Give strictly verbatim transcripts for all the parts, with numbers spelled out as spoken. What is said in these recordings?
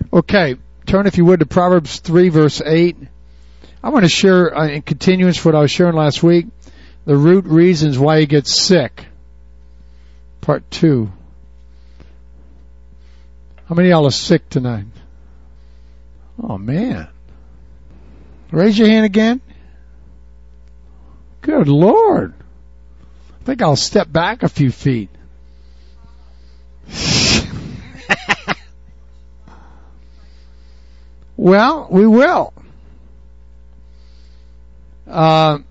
Okay, turn if you would to Proverbs three, verse eight. I want to share, uh, in continuance of what I was sharing last week, the root reasons why you get sick. Part two. How many of y'all are sick tonight? Oh, man. Raise your hand again. Good Lord. I think I'll step back a few feet. Well, we will. Uh,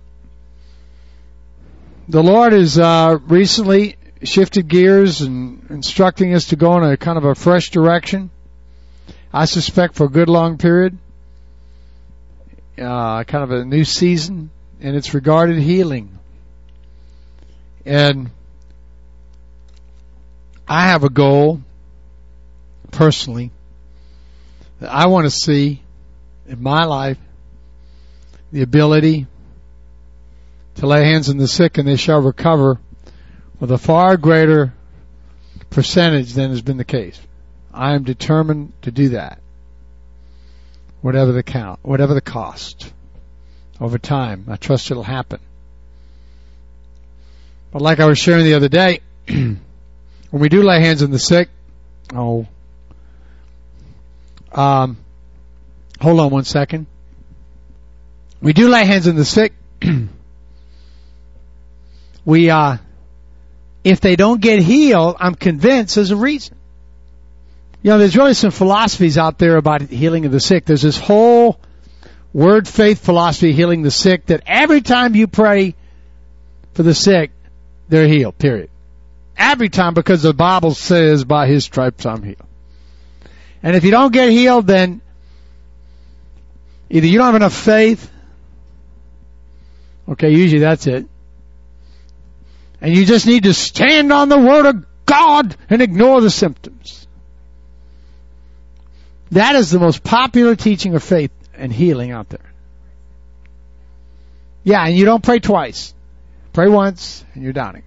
the Lord has uh, recently shifted gears and instructing us to go in a kind of a fresh direction. I suspect for a good long period. Uh, kind of a new season, and it's regarded healing. And I have a goal, personally, that I want to see in my life, the ability to lay hands on the sick and they shall recover with a far greater percentage than has been the case. I am determined to do that. Whatever the count, whatever the cost. Over time, I trust it'll happen. But like I was sharing the other day, when we do lay hands on the sick, oh, um, hold on one second. We do lay hands on the sick. we, uh, if they don't get healed, I'm convinced there's a reason. You know, there's really some philosophies out there about healing of the sick. There's this whole word faith philosophy, healing the sick, that every time you pray for the sick, they're healed, period. Every time, because the Bible says, by his stripes I'm healed. And if you don't get healed, then either you don't have enough faith, okay, usually that's it, and you just need to stand on the Word of God and ignore the symptoms. That is the most popular teaching of faith and healing out there. Yeah, and you don't pray twice. Pray once, and you're downing.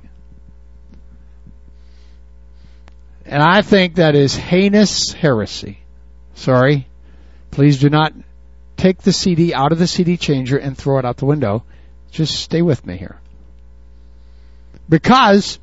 And I think that is heinous heresy. Sorry. Please do not take the C D out of the C D changer and throw it out the window. Just stay with me here. Because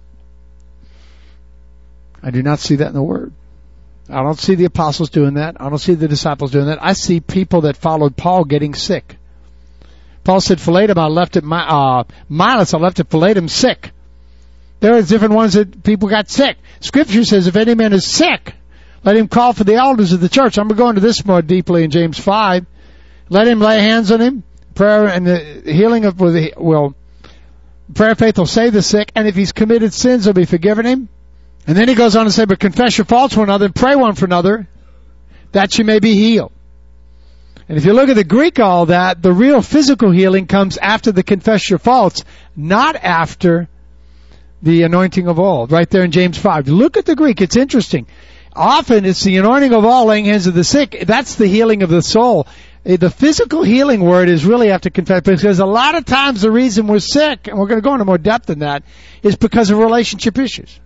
I do not see that in the Word. I don't see the apostles doing that. I don't see the disciples doing that. I see people that followed Paul getting sick. Paul said, Philetum, I left it, uh, Milas, I left it Philetum sick. There are different ones that people got sick. Scripture says, if any man is sick, let him call for the elders of the church. I'm going to go into this more deeply in James five. Let him lay hands on him. Prayer and the healing of, will, prayer of faith will save the sick. And if he's committed sins, they'll be forgiven him. And then he goes on to say, but confess your faults one another and pray one for another, that you may be healed. And if you look at the Greek, all that, the real physical healing comes after the confess your faults, not after the anointing of oil, right there in James five. Look at the Greek. It's interesting. Often it's the anointing of oil, laying hands of the sick. That's the healing of the soul. The physical healing word is really after confess, because a lot of times the reason we're sick, and we're going to go into more depth than that, is because of relationship issues.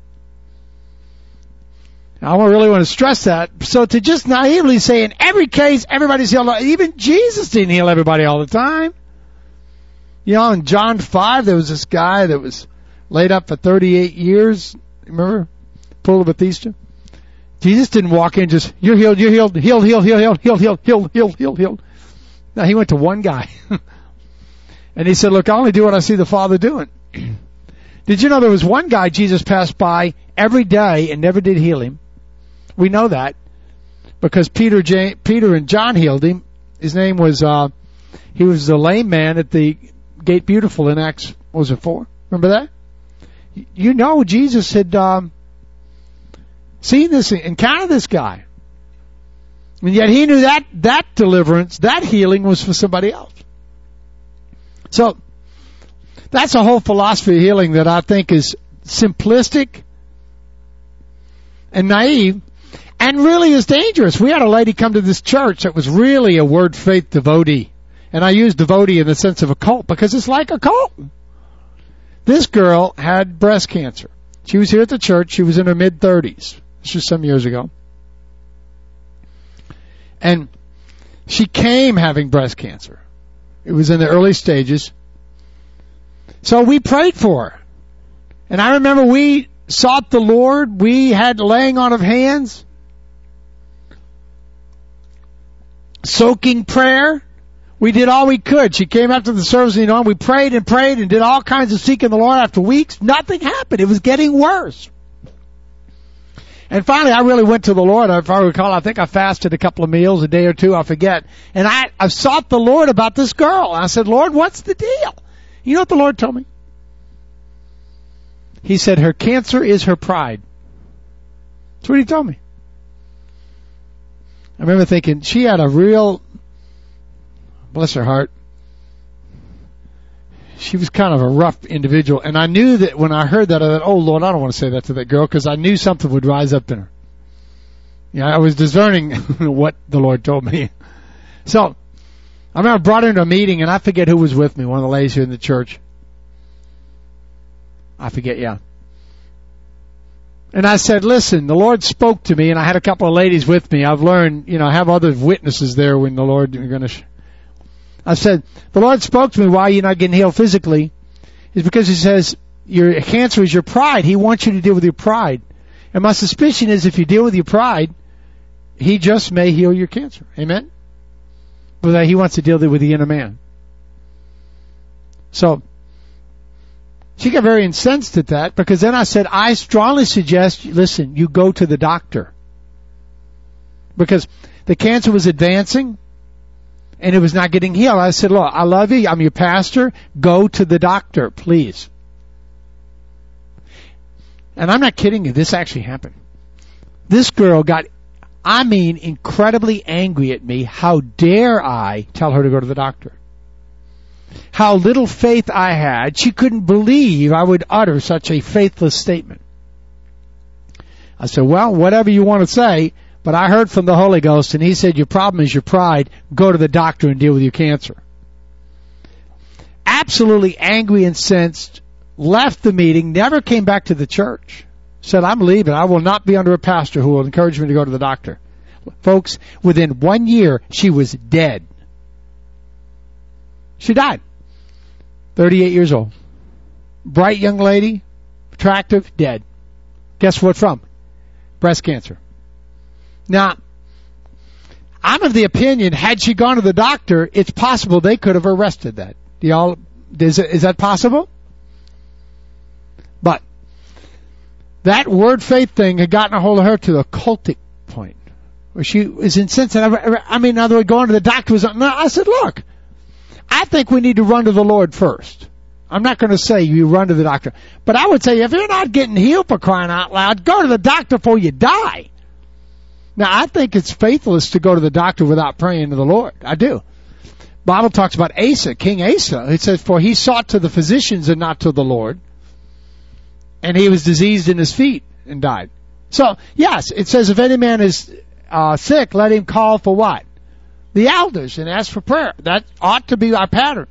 I really want to stress that. So to just naively say in every case, everybody's healed, even Jesus didn't heal everybody all the time. You know, in John five, there was this guy that was laid up for thirty-eight years. Remember? Pool of Bethesda? Jesus didn't walk in just, you're healed, you're healed, healed, healed, healed, healed, healed, healed, healed, healed, healed, healed. No, he went to one guy. And he said, look, I only do what I see the Father doing. Did you know there was one guy Jesus passed by every day and never did heal him? We know that because Peter, James, Peter and John healed him. His name was, uh, he was the lame man at the Gate Beautiful in Acts, what was it four? Remember that? You know Jesus had um, seen this, encountered this guy. And yet he knew that that deliverance, that healing was for somebody else. So that's a whole philosophy of healing that I think is simplistic and naive, and really is dangerous. We had a lady come to this church that was really a word faith devotee. And I use devotee in the sense of a cult because it's like a cult. This girl had breast cancer. She was here at the church. She was in her mid-thirties. This was some years ago. And she came having breast cancer. It was in the early stages. So we prayed for her. And I remember we sought the Lord. We had laying on of hands, soaking prayer. We did all we could. She came after the service, you know, and we prayed and prayed and did all kinds of seeking the Lord. After weeks, nothing happened. It was getting worse. And finally, I really went to the Lord. If I recall, I think I fasted a couple of meals, a day or two, I forget. And I, I sought the Lord about this girl. And I said, Lord, what's the deal? You know what the Lord told me? He said, her cancer is her pride. That's what he told me. I remember thinking, she had a real, bless her heart, she was kind of a rough individual. And I knew that when I heard that, I thought, oh, Lord, I don't want to say that to that girl, because I knew something would rise up in her. You know, I was discerning what the Lord told me. So, I remember I brought her into a meeting, and I forget who was with me, one of the ladies here in the church. I forget, yeah. And I said, listen, the Lord spoke to me, and I had a couple of ladies with me. I've learned, you know, I have other witnesses there when the Lord is going to... Sh- I said, the Lord spoke to me why you're not getting healed physically is because he says your cancer is your pride. He wants you to deal with your pride. And my suspicion is if you deal with your pride, he just may heal your cancer. Amen? But that he wants to deal with the inner man. So, she got very incensed at that because then I said, I strongly suggest, listen, you go to the doctor. Because the cancer was advancing and it was not getting healed. I said, look, I love you. I'm your pastor. Go to the doctor, please. And I'm not kidding you. This actually happened. This girl got, I mean, incredibly angry at me. How dare I tell her to go to the doctor? How little faith I had. She couldn't believe I would utter such a faithless statement. I said, well, whatever you want to say, but I heard from the Holy Ghost, and he said, your problem is your pride. Go to the doctor and deal with your cancer. Absolutely angry, incensed, left the meeting, never came back to the church. Said, I'm leaving. I will not be under a pastor who will encourage me to go to the doctor. Folks, within one year, she was dead. She died. thirty-eight years old. Bright young lady, attractive, dead. Guess what from? Breast cancer. Now, I'm of the opinion, had she gone to the doctor, it's possible they could have arrested that. Do y'all, is, is that possible? But that word faith thing had gotten a hold of her to the cultic point, where she was incensed. I mean, in other words, going to the doctor was. No, I said, look, I think we need to run to the Lord first. I'm not going to say you run to the doctor, but I would say if you're not getting healed for crying out loud, go to the doctor before you die. Now, I think it's faithless to go to the doctor without praying to the Lord. I do. Bible talks about Asa, King Asa. It says, for he sought to the physicians and not to the Lord. And he was diseased in his feet and died. So, yes, it says if any man is uh, sick, let him call for what? The elders and ask for prayer. That ought to be our pattern.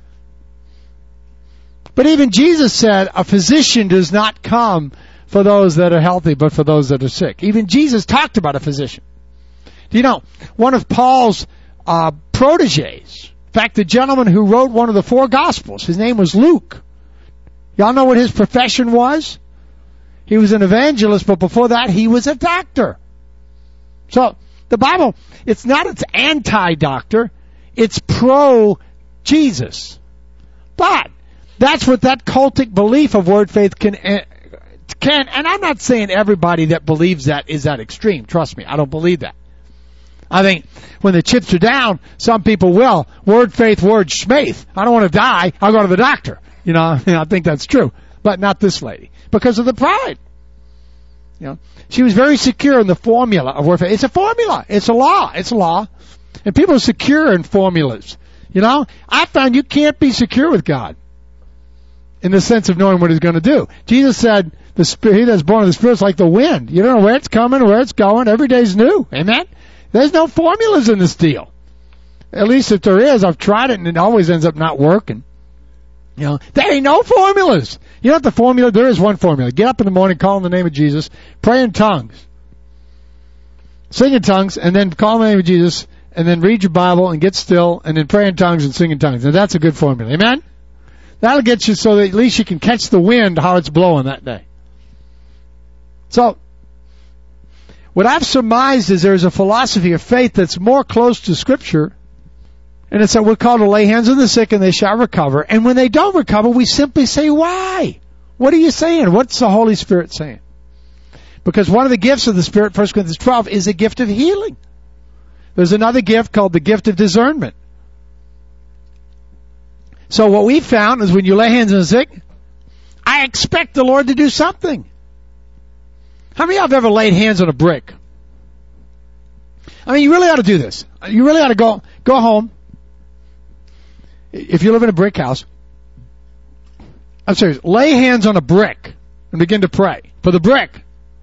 But even Jesus said a physician does not come for those that are healthy, but for those that are sick. Even Jesus talked about a physician. Do you know, one of Paul's uh, proteges, in fact, the gentleman who wrote one of the four Gospels, his name was Luke. Y'all know what his profession was? He was an evangelist, but before that, he was a doctor. So, the Bible, it's not its anti-doctor, it's pro-Jesus. But, that's what that cultic belief of word faith can, can, and I'm not saying everybody that believes that is that extreme. Trust me, I don't believe that. I think when the chips are down, some people will. Word faith, word schmaith. I don't want to die, I'll go to the doctor. You know, I think that's true. But not this lady. Because of the pride. You know, she was very secure in the formula of word faith. It's a formula. It's a law. It's a law. And people are secure in formulas. You know, I found you can't be secure with God in the sense of knowing what he's going to do. Jesus said, the spirit, he that's born of the Spirit is like the wind. You don't know where it's coming or where it's going. Every day's new. Amen? There's no formulas in this deal. At least if there is, I've tried it and it always ends up not working. You know, there ain't no formulas. You know what the formula? There is one formula. Get up in the morning, call in the name of Jesus, pray in tongues. sing in tongues, and then call on the name of Jesus, and then read your Bible and get still, and then pray in tongues and sing in tongues. Now that's a good formula. Amen? That'll get you so that at least you can catch the wind how it's blowing that day. So, what I've surmised is there's a philosophy of faith that's more close to Scripture, and it's that we're called to lay hands on the sick and they shall recover. And when they don't recover, we simply say, why? What are you saying? What's the Holy Spirit saying? Because one of the gifts of the Spirit, First Corinthians twelve, is a gift of healing. There's another gift called the gift of discernment. So what we found is when you lay hands on the sick, I expect the Lord to do something. How many of you have ever laid hands on a brick? I mean, you really ought to do this. You really ought to go go home. If you live in a brick house, I'm serious, lay hands on a brick and begin to pray for the brick.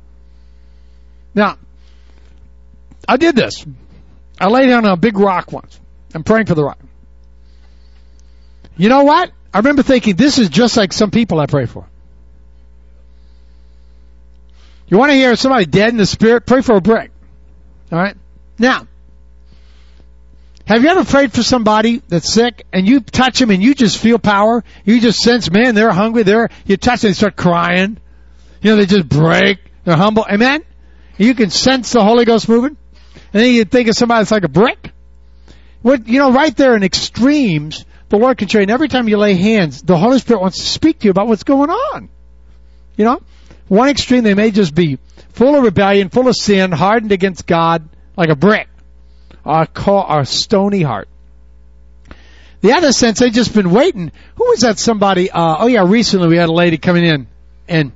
Now, I did this. I laid down on a big rock once. I'm praying for the rock. You know what? I remember thinking, this is just like some people I pray for. You want to hear somebody dead in the spirit? Pray for a brick. All right? Now, have you ever prayed for somebody that's sick and you touch them and you just feel power? You just sense, man, they're hungry. They're, you touch them, they start crying. You know, they just break. They're humble. Amen? You can sense the Holy Ghost moving. And then you think of somebody that's like a brick. What, you know, right there in extremes, the Lord can show you. And every time you lay hands, the Holy Spirit wants to speak to you about what's going on. You know? One extreme, they may just be full of rebellion, full of sin, hardened against God, like a brick, or a stony heart. The other sense, they've just been waiting. Who was that somebody? Uh, oh, yeah, recently we had a lady coming in, and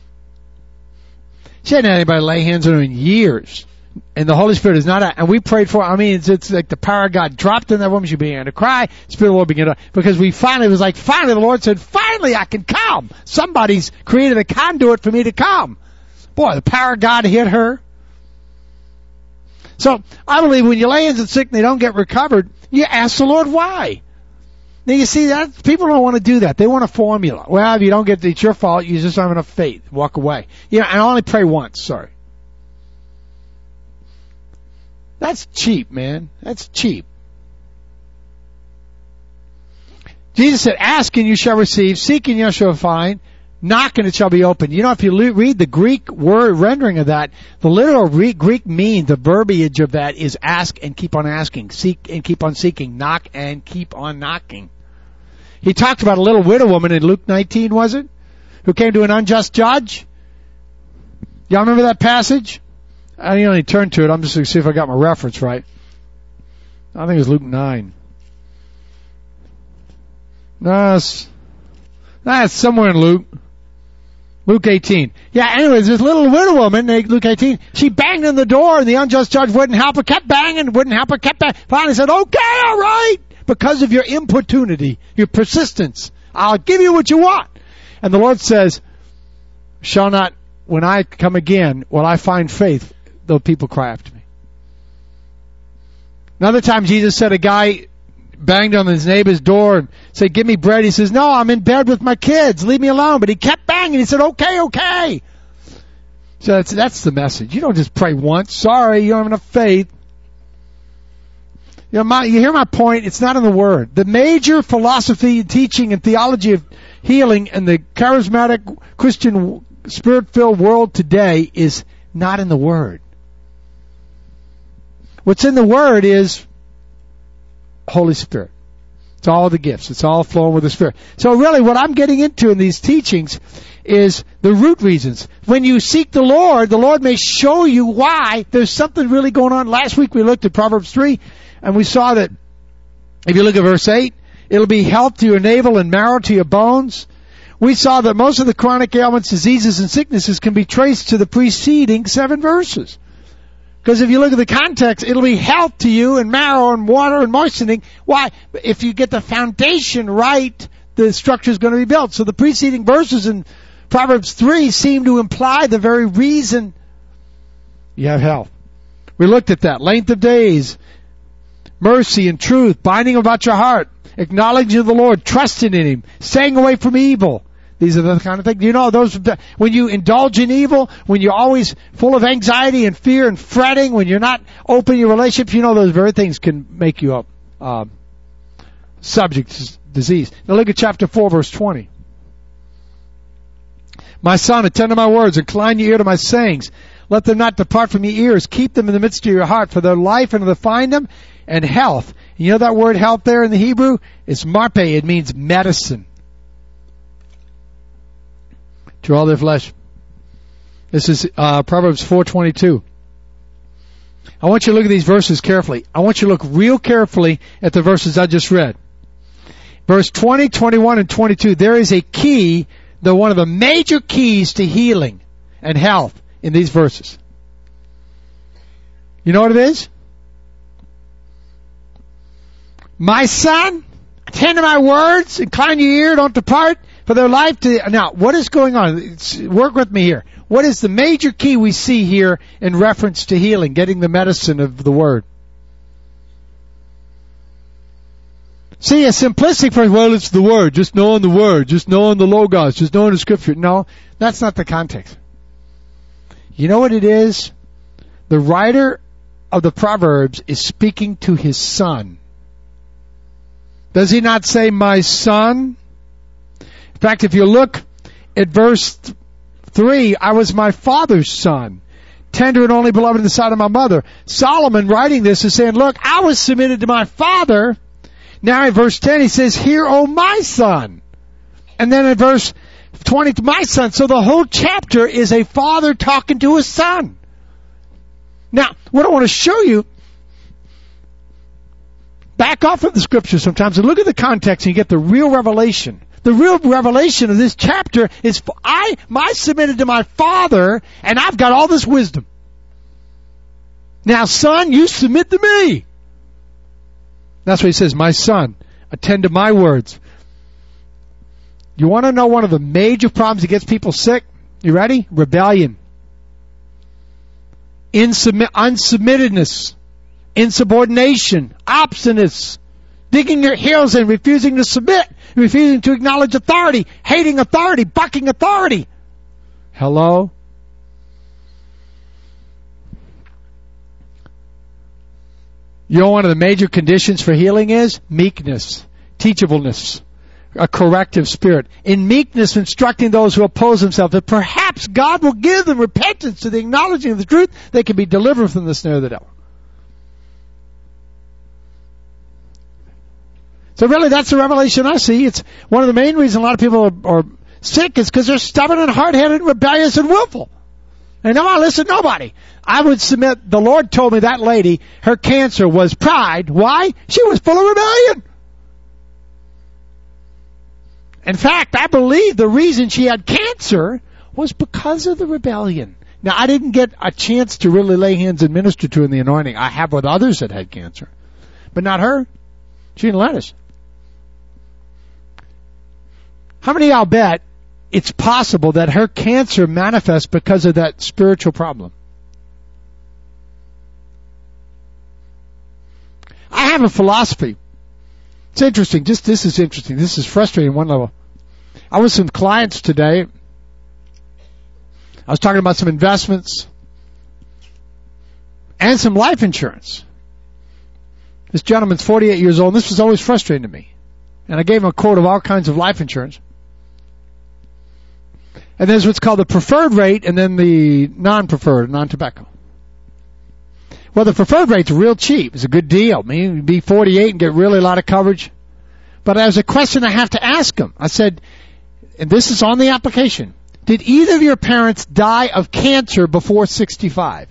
she hadn't had anybody lay hands on her in years. And the Holy Spirit is not, a, and we prayed for her. I mean, it's, it's like the power of God dropped in that woman. She began to cry. The Spirit of the Lord began to, because we finally, it was like, finally the Lord said, finally I can come. Somebody's created a conduit for me to come. Boy, the power of God hit her. So, I believe when you lay hands on sick and they don't get recovered, you ask the Lord why. Now you see that, people don't want to do that. They want a formula. Well, if you don't get it, it's your fault. You just don't have enough faith. Walk away. You know, I only pray once, sorry. That's cheap, man. That's cheap. Jesus said, ask and you shall receive, seek and you shall find, knock and it shall be opened. You know, if you read the Greek word rendering of that, the literal Greek mean, the verbiage of that is ask and keep on asking, seek and keep on seeking, knock and keep on knocking. He talked about a little widow woman in Luke nineteen, was it? Who came to an unjust judge? Y'all remember that passage? I didn't only turn to it. I'm just going to see if I got my reference right. I think it was Luke nine. No, it's, no, it's somewhere in Luke. Luke eighteen. Yeah, anyways, this little widow woman, Luke eighteen, she banged on the door and the unjust judge wouldn't help her, kept banging, wouldn't help her, kept banging. Finally said, okay, all right, because of your importunity, your persistence, I'll give you what you want. And the Lord says, shall not, when I come again, will I find faith, though people cry after me. Another time Jesus said a guy banged on his neighbor's door and said, give me bread. He says, no, I'm in bed with my kids. Leave me alone. But he kept banging. He said, okay, okay. So that's, that's the message. You don't just pray once. Sorry, you don't have enough faith. You know, my, you hear my point? It's not in the Word. The major philosophy, teaching, and theology of healing in the charismatic Christian Spirit-filled world today is not in the Word. What's in the Word is Holy Spirit. It's all the gifts. It's all flowing with the Spirit. So really what I'm getting into in these teachings is the root reasons. When you seek the Lord, the Lord may show you why there's something really going on. Last week we looked at Proverbs three, and we saw that if you look at verse eight, it'll be health to your navel and marrow to your bones. We saw that most of the chronic ailments, diseases, and sicknesses can be traced to the preceding seven verses. Because if you look at the context, it'll be health to you and marrow and water and moistening. Why? If you get the foundation right, the structure is going to be built. So the preceding verses in Proverbs three seem to imply the very reason you have health. We looked at that. Length of days, mercy and truth, binding about your heart, acknowledging the Lord, trusting in Him, staying away from evil. These are the kind of things. You know, those, when you indulge in evil, when you're always full of anxiety and fear and fretting, when you're not open in your relationships, you know, those very things can make you up, uh, subject to disease. Now look at chapter four, verse twenty. My son, attend to my words, incline your ear to my sayings. Let them not depart from your ears. Keep them in the midst of your heart, for their life and to find them, and health. You know that word health there in the Hebrew? It's marpe. It means medicine. To all their flesh. This is uh, Proverbs four twenty-two. I want you to look at these verses carefully. I want you to look real carefully at the verses I just read. Verse twenty, twenty-one, and twenty-two. There is a key, the one of the major keys to healing and health in these verses. You know what it is? My son, attend to my words, incline your ear, don't depart. For their life to, now, what is going on? It's, work with me here. What is the major key we see here in reference to healing, getting the medicine of the Word? See, a simplistic phrase, well, it's the Word, just knowing the Word, just knowing the Logos, just knowing the Scripture. No, that's not the context. You know what it is? The writer of the Proverbs is speaking to his son. Does he not say, my son? In fact, if you look at verse three, I was my father's son, tender and only beloved in the sight of my mother. Solomon writing this is saying, look, I was submitted to my father. Now in verse ten he says, hear, O my son. And then in verse twenty, my son. So the whole chapter is a father talking to his son. Now, what I want to show you, back off of the scripture sometimes and look at the context and you get the real revelation. The real revelation of this chapter is I, I submitted to my father and I've got all this wisdom. Now, son, you submit to me. That's what he says, my son, attend to my words. You want to know one of the major problems that gets people sick? You ready? Rebellion. Insubmit, unsubmittedness. Insubordination. Obstinance. Digging your heels in, refusing to submit, refusing to acknowledge authority, hating authority, bucking authority. Hello? You know, one of the major conditions for healing is meekness, teachableness, a corrective spirit. In meekness, instructing those who oppose themselves that perhaps God will give them repentance to the acknowledging of the truth, they can be delivered from the snare of the devil. So really, that's the revelation I see. It's one of the main reasons a lot of people are, are sick is because they're stubborn and hard-headed, rebellious and willful. And no, I listen to nobody. I would submit, the Lord told me that lady, her cancer was pride. Why? She was full of rebellion. In fact, I believe the reason she had cancer was because of the rebellion. Now, I didn't get a chance to really lay hands and minister to her in the anointing. I have with others that had cancer. But not her. She didn't let us. How many of y'all bet it's possible that her cancer manifests because of that spiritual problem? I have a philosophy. It's interesting. Just this is interesting. This is frustrating on one level. I was with some clients today. I was talking about some investments and some life insurance. This gentleman's forty-eight years old, and this was always frustrating to me. And I gave him a quote of all kinds of life insurance. And there's what's called the preferred rate and then the non-preferred, non-tobacco. Well, the preferred rate's real cheap. It's a good deal. I mean, you'd be forty-eight and get really a lot of coverage. But there's a question I have to ask him. I said, and this is on the application, did either of your parents die of cancer before sixty-five?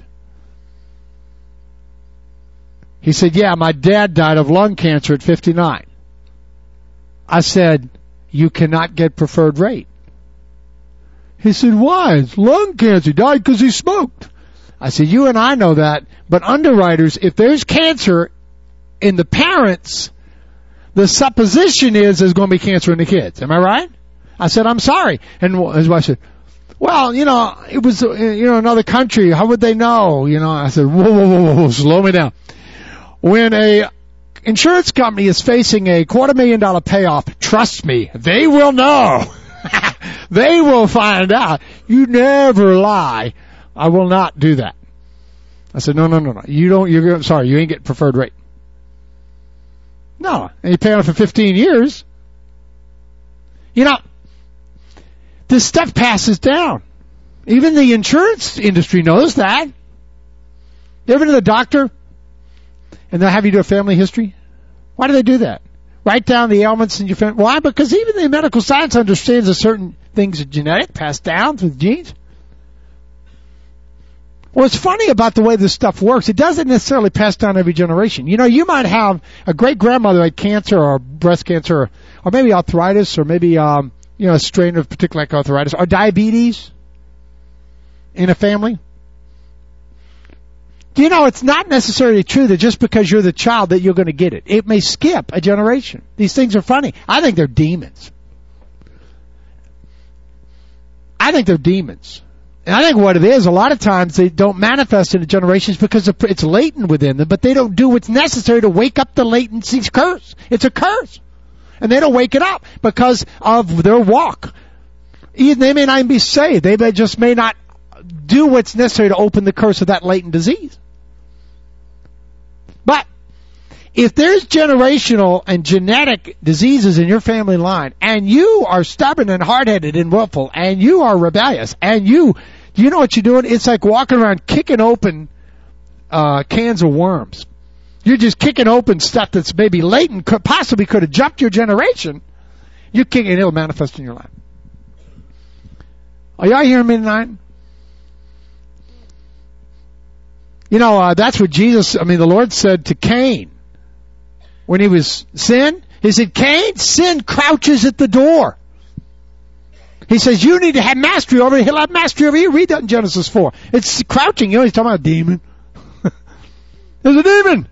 He said, yeah, my dad died of lung cancer at fifty-nine. I said, you cannot get preferred rate. He said, why? It's lung cancer. He died because he smoked. I said, you and I know that, but underwriters, if there's cancer in the parents, the supposition is there's going to be cancer in the kids. Am I right? I said, I'm sorry. And his wife said, well, you know, it was, you know, another country. How would they know? You know, I said, whoa, whoa, whoa, whoa, slow me down. When a insurance company is facing a quarter million dollar payoff, trust me, they will know. They will find out. You never lie. I will not do that. I said, no, no, no, no. You don't, you're, sorry, you ain't getting preferred rate. No. And you pay on it for fifteen years. You know, this stuff passes down. Even the insurance industry knows that. You ever been to the doctor and they'll have you do a family history? Why do they do that? Write down the ailments in your family. Why? Because even the medical science understands that certain things are genetic, passed down through the genes. What's funny about the way this stuff works, it doesn't necessarily pass down every generation. You know, you might have a great-grandmother who had cancer or breast cancer or, or maybe arthritis or maybe, um, you know, a strain of particular like arthritis or diabetes in a family. Do you know, it's not necessarily true that just because you're the child that you're going to get it. It may skip a generation. These things are funny. I think they're demons. I think they're demons. And I think what it is, a lot of times they don't manifest in the generations because it's latent within them, but they don't do what's necessary to wake up the latency curse. It's a curse. And they don't wake it up because of their walk. Even they may not even be saved. They may just may not do what's necessary to open the curse of that latent disease. But if there's generational and genetic diseases in your family line, and you are stubborn and hard-headed and willful, and you are rebellious, and you, you know what you're doing? It's like walking around kicking open uh, cans of worms. You're just kicking open stuff that's maybe latent, could, possibly could have jumped your generation. You're kicking it, it'll manifest in your life. Are y'all hearing me tonight? You know, uh, that's what Jesus, I mean, the Lord said to Cain when he was sin. He said, Cain, sin crouches at the door. He says, you need to have mastery over it. He'll have mastery over you. Read that in Genesis four. It's crouching. You know, he's talking about a demon. There's a demon.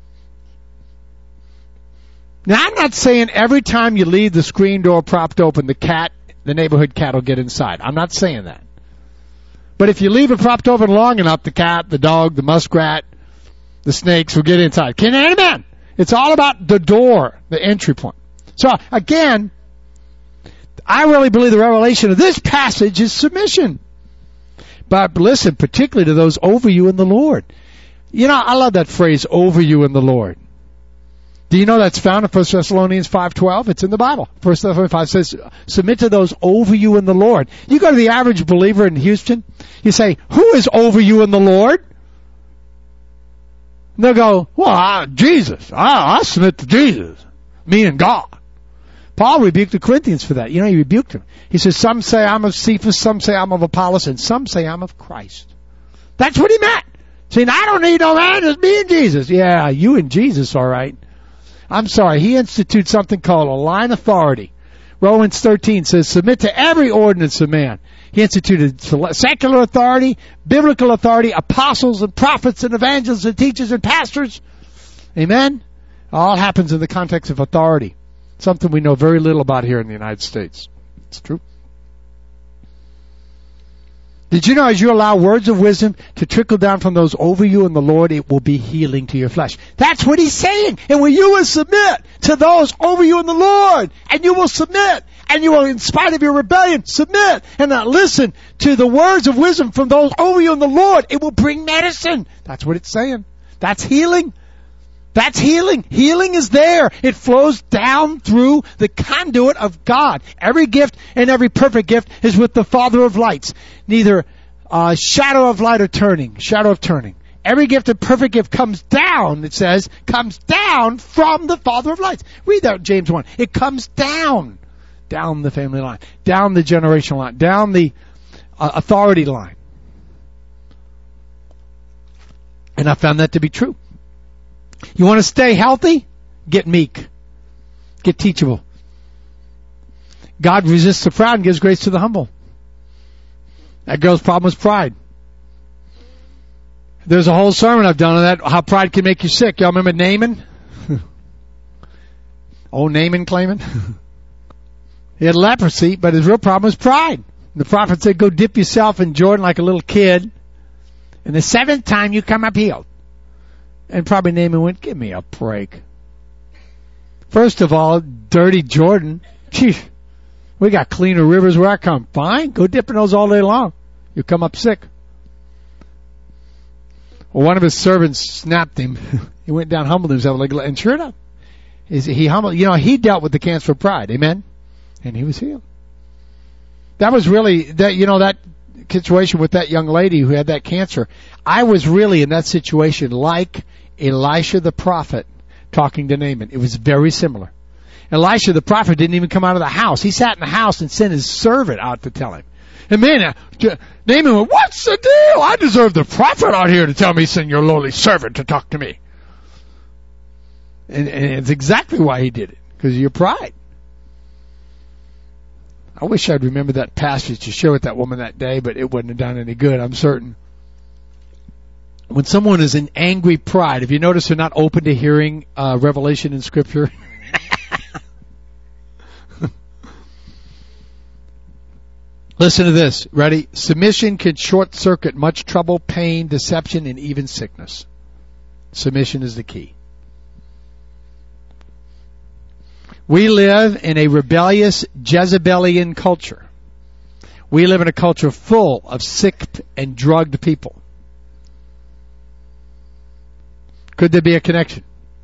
Now, I'm not saying every time you leave the screen door propped open, the cat, the neighborhood cat will get inside. I'm not saying that. But if you leave it propped open long enough, the cat, the dog, the muskrat, the snakes will get inside. Can you amen? It's all about the door, the entry point. So, again, I really believe the revelation of this passage is submission. But listen, particularly to those over you in the Lord. You know, I love that phrase, over you in the Lord. Do you know that's found in First Thessalonians five twelve? It's in the Bible. First Thessalonians five says, submit to those over you in the Lord. You go to the average believer in Houston, you say, who is over you in the Lord? And they'll go, well, I, Jesus. I, I submit to Jesus. Me and God. Paul rebuked the Corinthians for that. You know, he rebuked them. He says, some say I'm of Cephas, some say I'm of Apollos, and some say I'm of Christ. That's what he meant. Saying, I don't need no man, it's me and Jesus. Yeah, you and Jesus, all right. I'm sorry, he institutes something called a line authority. Romans thirteen says, submit to every ordinance of man. He instituted secular authority, biblical authority, apostles and prophets and evangelists and teachers and pastors. Amen? All happens in the context of authority. Something we know very little about here in the United States. It's true. Did you know as you allow words of wisdom to trickle down from those over you in the Lord, it will be healing to your flesh? That's what he's saying. And when you will submit to those over you in the Lord, and you will submit, and you will, in spite of your rebellion, submit, and not listen to the words of wisdom from those over you in the Lord, it will bring medicine. That's what it's saying. That's healing. That's healing. Healing is there. It flows down through the conduit of God. Every gift and every perfect gift is with the Father of lights. Neither uh, shadow of light or turning. Shadow of turning. Every gift and perfect gift comes down, it says, comes down from the Father of lights. Read that in James one. It comes down. Down the family line. Down the generational line. Down the uh, authority line. And I found that to be true. You want to stay healthy? Get meek. Get teachable. God resists the proud and gives grace to the humble. That girl's problem was pride. There's a whole sermon I've done on that, how pride can make you sick. Y'all remember Naaman? Old Naaman claiming? He had leprosy, but his real problem was pride. The prophet said, go dip yourself in Jordan like a little kid, and the seventh time you come up healed. And probably Naaman went, give me a break. First of all, dirty Jordan. Phew, We got cleaner rivers where I come. Fine. Go dip in those all day long. You come up sick. Well, one of his servants snapped him. He went down, humbled himself, like, and sure enough, he humbled. You know, he dealt with the cancer of pride. Amen. And he was healed. That was really that. You know, that situation with that young lady who had that cancer. I was really in that situation like Elisha the prophet talking to Naaman. It was very similar. Elisha the prophet didn't even come out of the house. He sat in the house and sent his servant out to tell him. And man, uh, Naaman went, what's the deal? I deserve the prophet out here to tell me send your lowly servant to talk to me. And, and it's exactly why he did it. Because of your pride. I wish I'd remember that passage to share with that woman that day, but it wouldn't have done any good, I'm certain. When someone is in angry pride, if you notice they're not open to hearing uh, revelation in Scripture. Listen to this. Ready? Submission can short-circuit much trouble, pain, deception, and even sickness. Submission is the key. We live in a rebellious Jezebelian culture. We live in a culture full of sick and drugged people. Could there be a connection?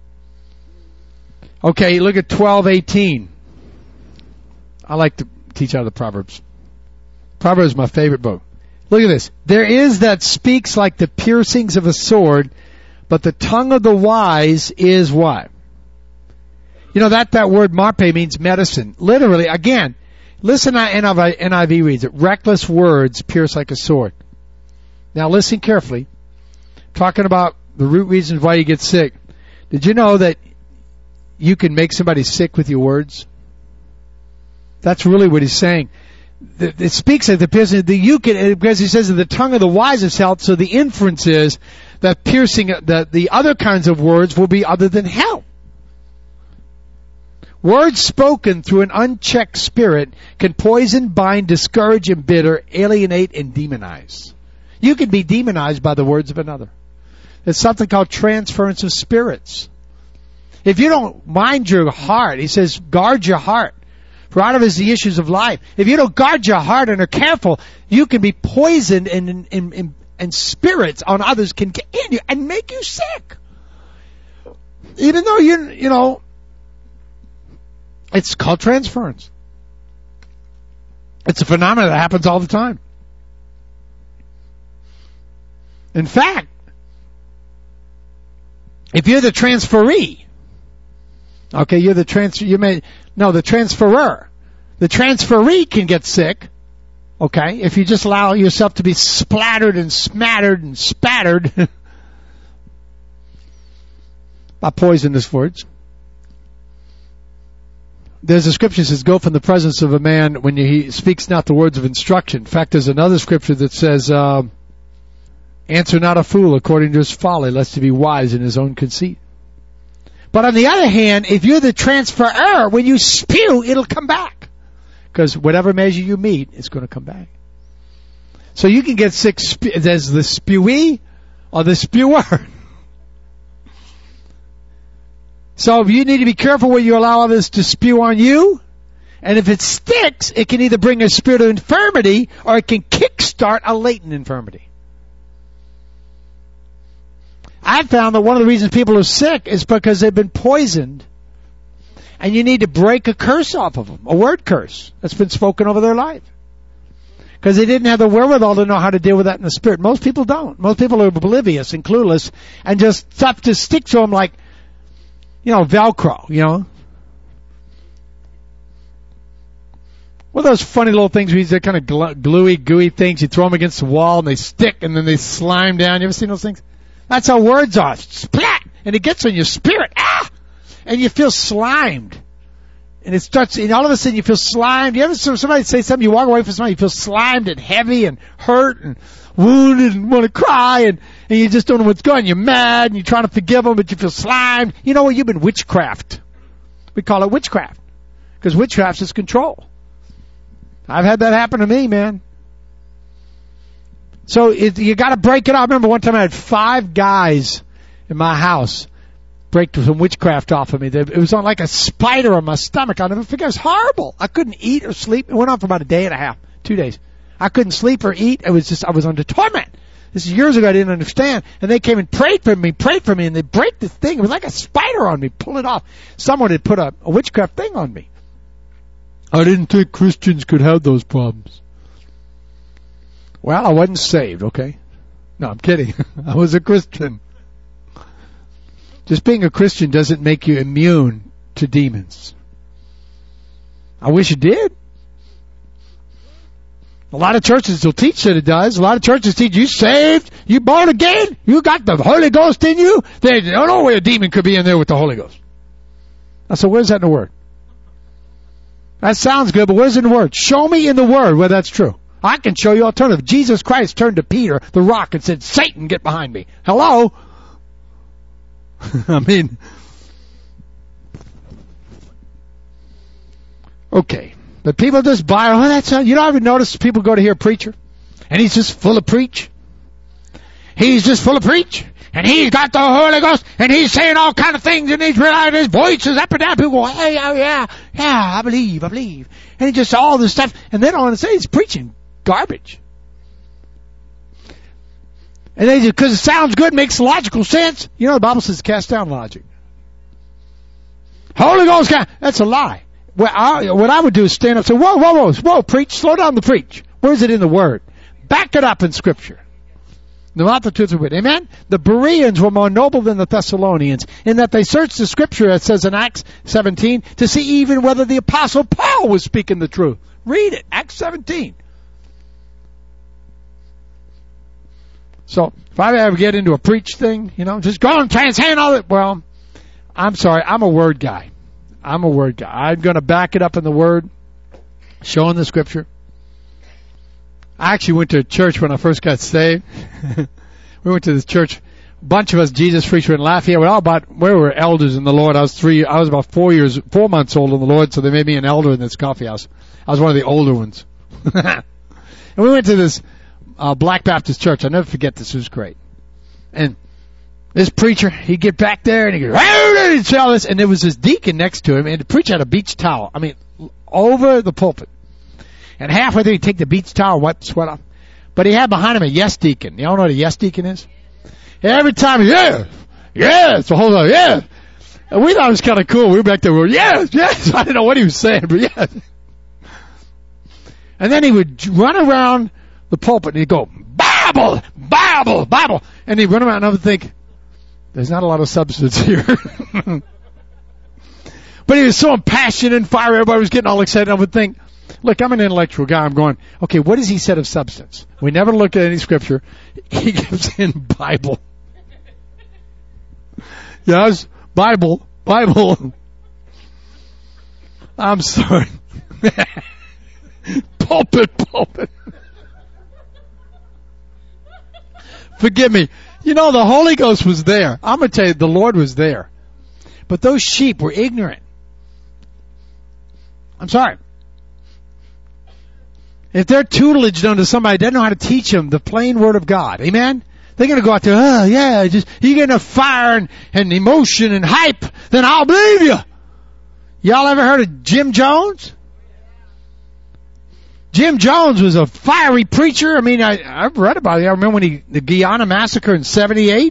Okay, look at twelve eighteen. I like to teach out of the Proverbs. Proverbs is my favorite book. Look at this. There is that speaks like the piercings of a sword, but the tongue of the wise is what? You know, that, that word marpe means medicine. Literally, again, listen to N I V reads it. Reckless words pierce like a sword. Now listen carefully. Talking about the root reasons why you get sick. Did you know that you can make somebody sick with your words? That's really what he's saying. It speaks of the piercing, the you can, because he says that the tongue of the wise is health, so the inference is that piercing, that the other kinds of words will be other than health. Words spoken through an unchecked spirit can poison, bind, discourage, embitter, alienate, and demonize. You can be demonized by the words of another. It's something called transference of spirits. If you don't mind your heart, he says, guard your heart. For out of it is the issues of life. If you don't guard your heart and are careful, you can be poisoned and, and, and, and spirits on others can get in you and make you sick. Even though you, you know, it's called transference. It's a phenomenon that happens all the time. In fact, if you're the transferee, okay, you're the transfer, you may, no, the transferer. The transferee can get sick, okay, if you just allow yourself to be splattered and smattered and spattered by poisonous words. There's a scripture that says, go from the presence of a man when he speaks not the words of instruction. In fact, there's another scripture that says, uh, answer not a fool according to his folly, lest he be wise in his own conceit. But on the other hand, if you're the transferer, when you spew, it'll come back. Because whatever measure you meet, it's going to come back. So you can get sick, there's the spewee or the spewer. So you need to be careful where you allow others to spew on you. And if it sticks, it can either bring a spirit of infirmity or it can kickstart a latent infirmity. I've found that one of the reasons people are sick is because they've been poisoned. And you need to break a curse off of them, a word curse that's been spoken over their life. Because they didn't have the wherewithal to know how to deal with that in the spirit. Most people don't. Most people are oblivious and clueless and just stuff just sticks to them like, you know, Velcro, you know. What are those funny little things where they're kind of glu- gluey, gooey things? You throw them against the wall and they stick and then they slime down. You ever seen those things? That's how words are. Splat! And it gets on your spirit. Ah! And you feel slimed. And it starts, and all of a sudden you feel slimed. You ever see somebody say something, you walk away from somebody, you feel slimed and heavy and hurt and wounded and want to cry and, and you just don't know what's going on. You're mad and you're trying to forgive them, but you feel slimed. You know what? You've been witchcraft. We call it witchcraft. Because witchcraft is control. I've had that happen to me, man. So it, you got to break it up. I remember one time I had five guys in my house break some witchcraft off of me. It was on like a spider on my stomach. I'll never forget. It was horrible. I couldn't eat or sleep. It went on for about a day and a half, two days. I couldn't sleep or eat. It was just, I was under torment. This is years ago. I didn't understand. And they came and prayed for me, prayed for me, and they break this thing. It was like a spider on me. Pull it off. Someone had put a, a witchcraft thing on me. I didn't think Christians could have those problems. Well, I wasn't saved, okay? No, I'm kidding. I was a Christian. Just being a Christian doesn't make you immune to demons. I wish it did. A lot of churches will teach that it does. A lot of churches teach you saved, you born again, you got the Holy Ghost in you. They don't know where a demon could be in there with the Holy Ghost. I said, where's that in the Word? That sounds good, but where's it in the Word? Show me in the Word where that's true. I can show you alternative. Jesus Christ turned to Peter, the rock, and said, Satan, get behind me. Hello? I mean, okay. But people just buy, oh, that's, a, you don't ever notice people go to hear a preacher, and he's just full of preach. He's just full of preach, and he's got the Holy Ghost, and he's saying all kind of things, and he's realizing his voice is up and down. People go, hey, oh, yeah, yeah, I believe, I believe. And he just all this stuff, and they don't want to say he's preaching garbage. And they just, because it sounds good, makes logical sense. You know, the Bible says cast down logic. Holy Ghost, that's a lie. Well, I, what I would do is stand up and say, whoa, whoa, whoa, whoa, preach, slow down the preach. Where is it in the Word? Back it up in Scripture. The multitudes of wit. Amen? The Bereans were more noble than the Thessalonians in that they searched the Scripture, it says in Acts seventeen, to see even whether the Apostle Paul was speaking the truth. Read it, Acts seventeen. So, if I ever get into a preach thing, you know, just go and try and say all it. Well, I'm sorry, I'm a word guy. I'm a word guy. I'm going to back it up in the Word, showing the Scripture. I actually went to a church when I first got saved. We went to this church. A bunch of us Jesus freaks were in Lafayette. We're all about, we were elders in the Lord. I was three, I was about four years, four months old in the Lord, so they made me an elder in this coffee house. I was one of the older ones. And we went to this uh, Black Baptist church. I'll never forget this. It was great. And this preacher, he'd get back there and he'd go, he'd say all this, and there was this deacon next to him, and the preacher had a beach towel. I mean, over the pulpit. And halfway there, he'd take the beach towel, wipe the sweat off. But he had behind him a yes deacon. Y'all know what a yes deacon is? Every time, yeah, yes, the whole time, yeah. And we thought it was kind of cool. We were back there, we were, yes, yes. I didn't know what he was saying, but yes. And then he would run around the pulpit and he'd go, Bible, Bible, Bible. And he'd run around and I would think, there's not a lot of substance here. But he was so impassioned and fiery, everybody was getting all excited. I would think, look, I'm an intellectual guy. I'm going, okay, what has he said of substance? We never looked at any scripture. He gives in Bible. Yes, Bible, Bible. I'm sorry. Pulpit, pulpit. Forgive me. You know, the Holy Ghost was there. I'm going to tell you, the Lord was there. But those sheep were ignorant. I'm sorry. If they're tutelaged under somebody, they don't know how to teach them the plain word of God. Amen? They're going to go out there, oh, yeah, just, you get enough fire and, and emotion and hype, then I'll believe you. Y'all ever heard of Jim Jones? Jim Jones was a fiery preacher. I mean, I, I've read about it. I remember when he, the Guyana massacre in seventy-eight.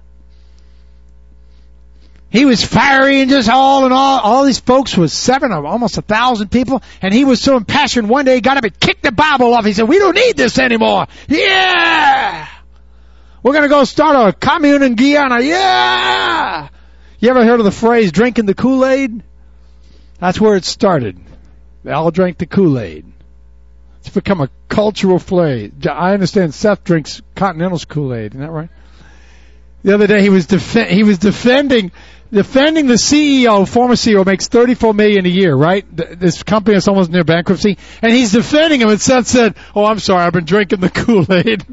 He was fiery and just all and all. All these folks was seven of almost a thousand people. And he was so impassioned. One day he got up and kicked the Bible off. He said, we don't need this anymore. Yeah. We're going to go start a commune in Guyana. Yeah. You ever heard of the phrase drinking the Kool-Aid? That's where it started. They all drank the Kool-Aid. It's become a cultural phrase. I understand Seth drinks Continental's Kool-Aid. Isn't that right? The other day he was def- he was defending defending the C E O, former C E O, makes thirty-four million dollars a year, right? This company is almost near bankruptcy, and he's defending him. And Seth said, "Oh, I'm sorry, I've been drinking the Kool-Aid."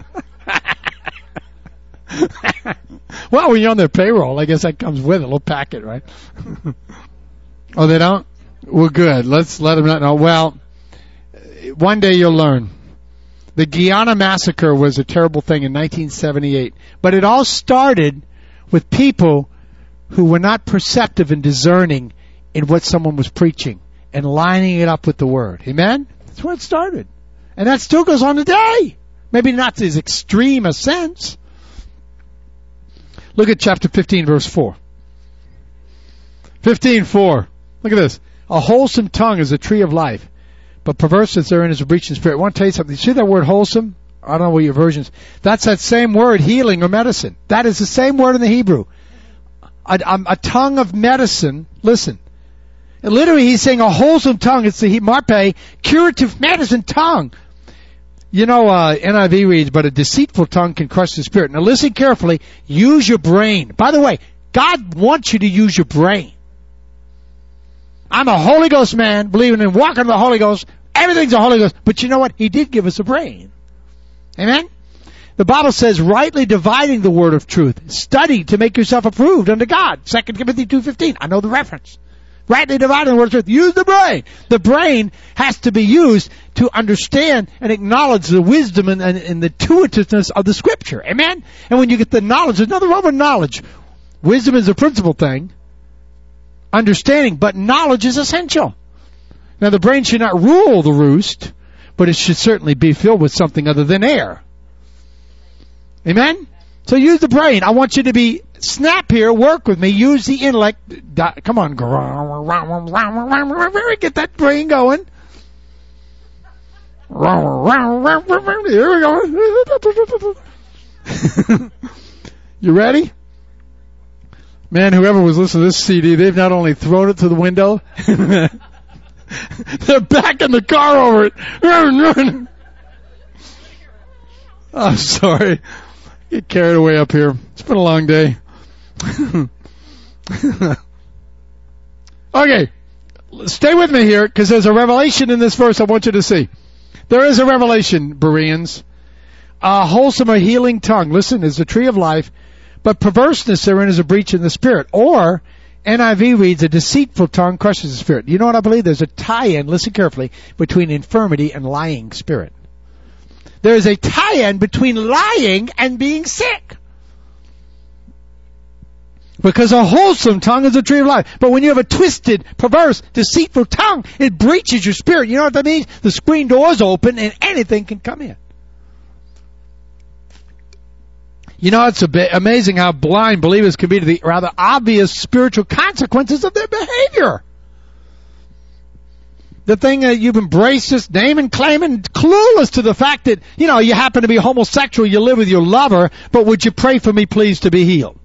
Well, when you're on their payroll, I guess that comes with it, a little packet, right? Oh, they don't? Well, good. Let's let them not know. Well, one day you'll learn. The Guyana massacre was a terrible thing in nineteen seventy-eight. But it all started with people who were not perceptive and discerning in what someone was preaching and lining it up with the Word. Amen? That's where it started. And that still goes on today. Maybe not to as extreme a sense. Look at chapter fifteen, verse four. fifteen four. Look at this. A wholesome tongue is a tree of life, but perverseness therein is a breach in spirit. I want to tell you something. You see that word wholesome? I don't know what your versions. That's that same word, healing or medicine. That is the same word in the Hebrew. A, a, a tongue of medicine. Listen. And literally, he's saying a wholesome tongue. It's the marpe, curative medicine tongue. You know, uh, N I V reads, but a deceitful tongue can crush the spirit. Now listen carefully. Use your brain. By the way, God wants you to use your brain. I'm a Holy Ghost man, believing in walking in the Holy Ghost. Everything's a Holy Ghost. But you know what? He did give us a brain. Amen? The Bible says, rightly dividing the word of truth. Study to make yourself approved unto God. Second Timothy two fifteen. I know the reference. Rightly dividing the word of truth. Use the brain. The brain has to be used to understand and acknowledge the wisdom and, and, and the intuitiveness of the Scripture. Amen? And when you get the knowledge, there's nothing wrong with knowledge. Wisdom is a principal thing. Understanding, but knowledge is essential. Now the brain should not rule the roost, but it should certainly be filled with something other than air. Amen? So use the brain. I want you to be snap here, work with me, use the intellect. Come on. Get that brain going. Here we go. You ready? Man, whoever was listening to this C D, they've not only thrown it to the window, they're backing the car over it. I'm sorry. Get carried away up here. It's been a long day. Okay. Stay with me here, because there's a revelation in this verse I want you to see. There is a revelation, Bereans. A wholesome or healing tongue, listen, is the tree of life, but perverseness therein is a breach in the spirit. Or, N I V reads, a deceitful tongue crushes the spirit. You know what I believe? There's a tie-in, listen carefully, between infirmity and lying spirit. There is a tie-in between lying and being sick. Because a wholesome tongue is a tree of life. But when you have a twisted, perverse, deceitful tongue, it breaches your spirit. You know what that means? The screen door's open and anything can come in. You know, it's a bit amazing how blind believers can be to the rather obvious spiritual consequences of their behavior. The thing that you've embraced this name and claim and clueless to the fact that, you know, you happen to be homosexual, you live with your lover, but would you pray for me please to be healed?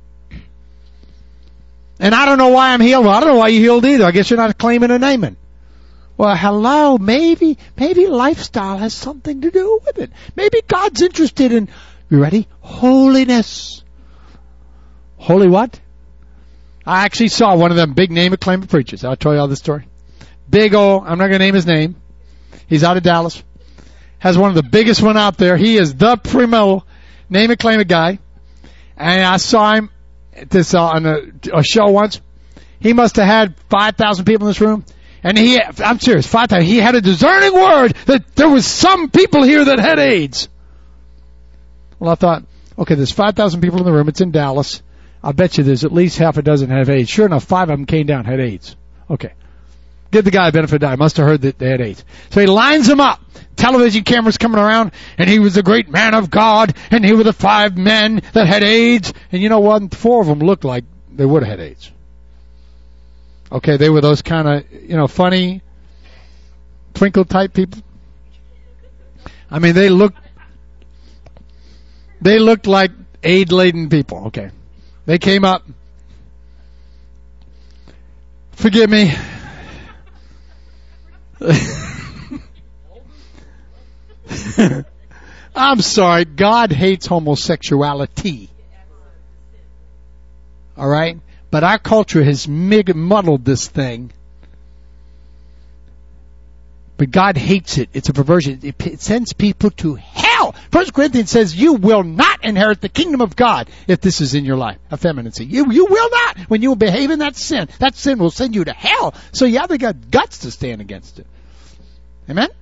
And I don't know why I'm healed. Well, I don't know why you healed either. I guess you're not claiming or naming. Well, hello, maybe, maybe lifestyle has something to do with it. Maybe God's interested in, you ready? Holiness. Holy what? I actually saw one of them big name acclaimed preachers. I'll tell you all this story. Big old, I'm not going to name his name. He's out of Dallas. Has one of the biggest one out there. He is the primo name acclaimed guy. And I saw him at this uh, on a, a show once. He must have had five thousand people in this room. And he, I'm serious, five thousand. He had a discerning word that there was some people here that had AIDS. Well, I thought, okay, there's five thousand people in the room. It's in Dallas. I'll bet you there's at least half a dozen have AIDS. Sure enough, five of them came down, had AIDS. Okay. Give the guy a benefit of the doubt. Must have heard that they had AIDS. So he lines them up. Television cameras coming around, and he was a great man of God, and he were the five men that had AIDS. And you know what? Four of them looked like they would have had AIDS. Okay, they were those kind of, you know, funny, twinkle type people. I mean, they looked, they looked like AIDS-laden people. Okay. They came up. Forgive me. I'm sorry. God hates homosexuality. All right? But our culture has muddled this thing. But God hates it. It's a perversion. It sends people to hell. First Corinthians says you will not inherit the kingdom of God if this is in your life. Effeminacy. You, you will not. When you behave in that sin, that sin will send you to hell. So you either got guts to stand against it. Amen?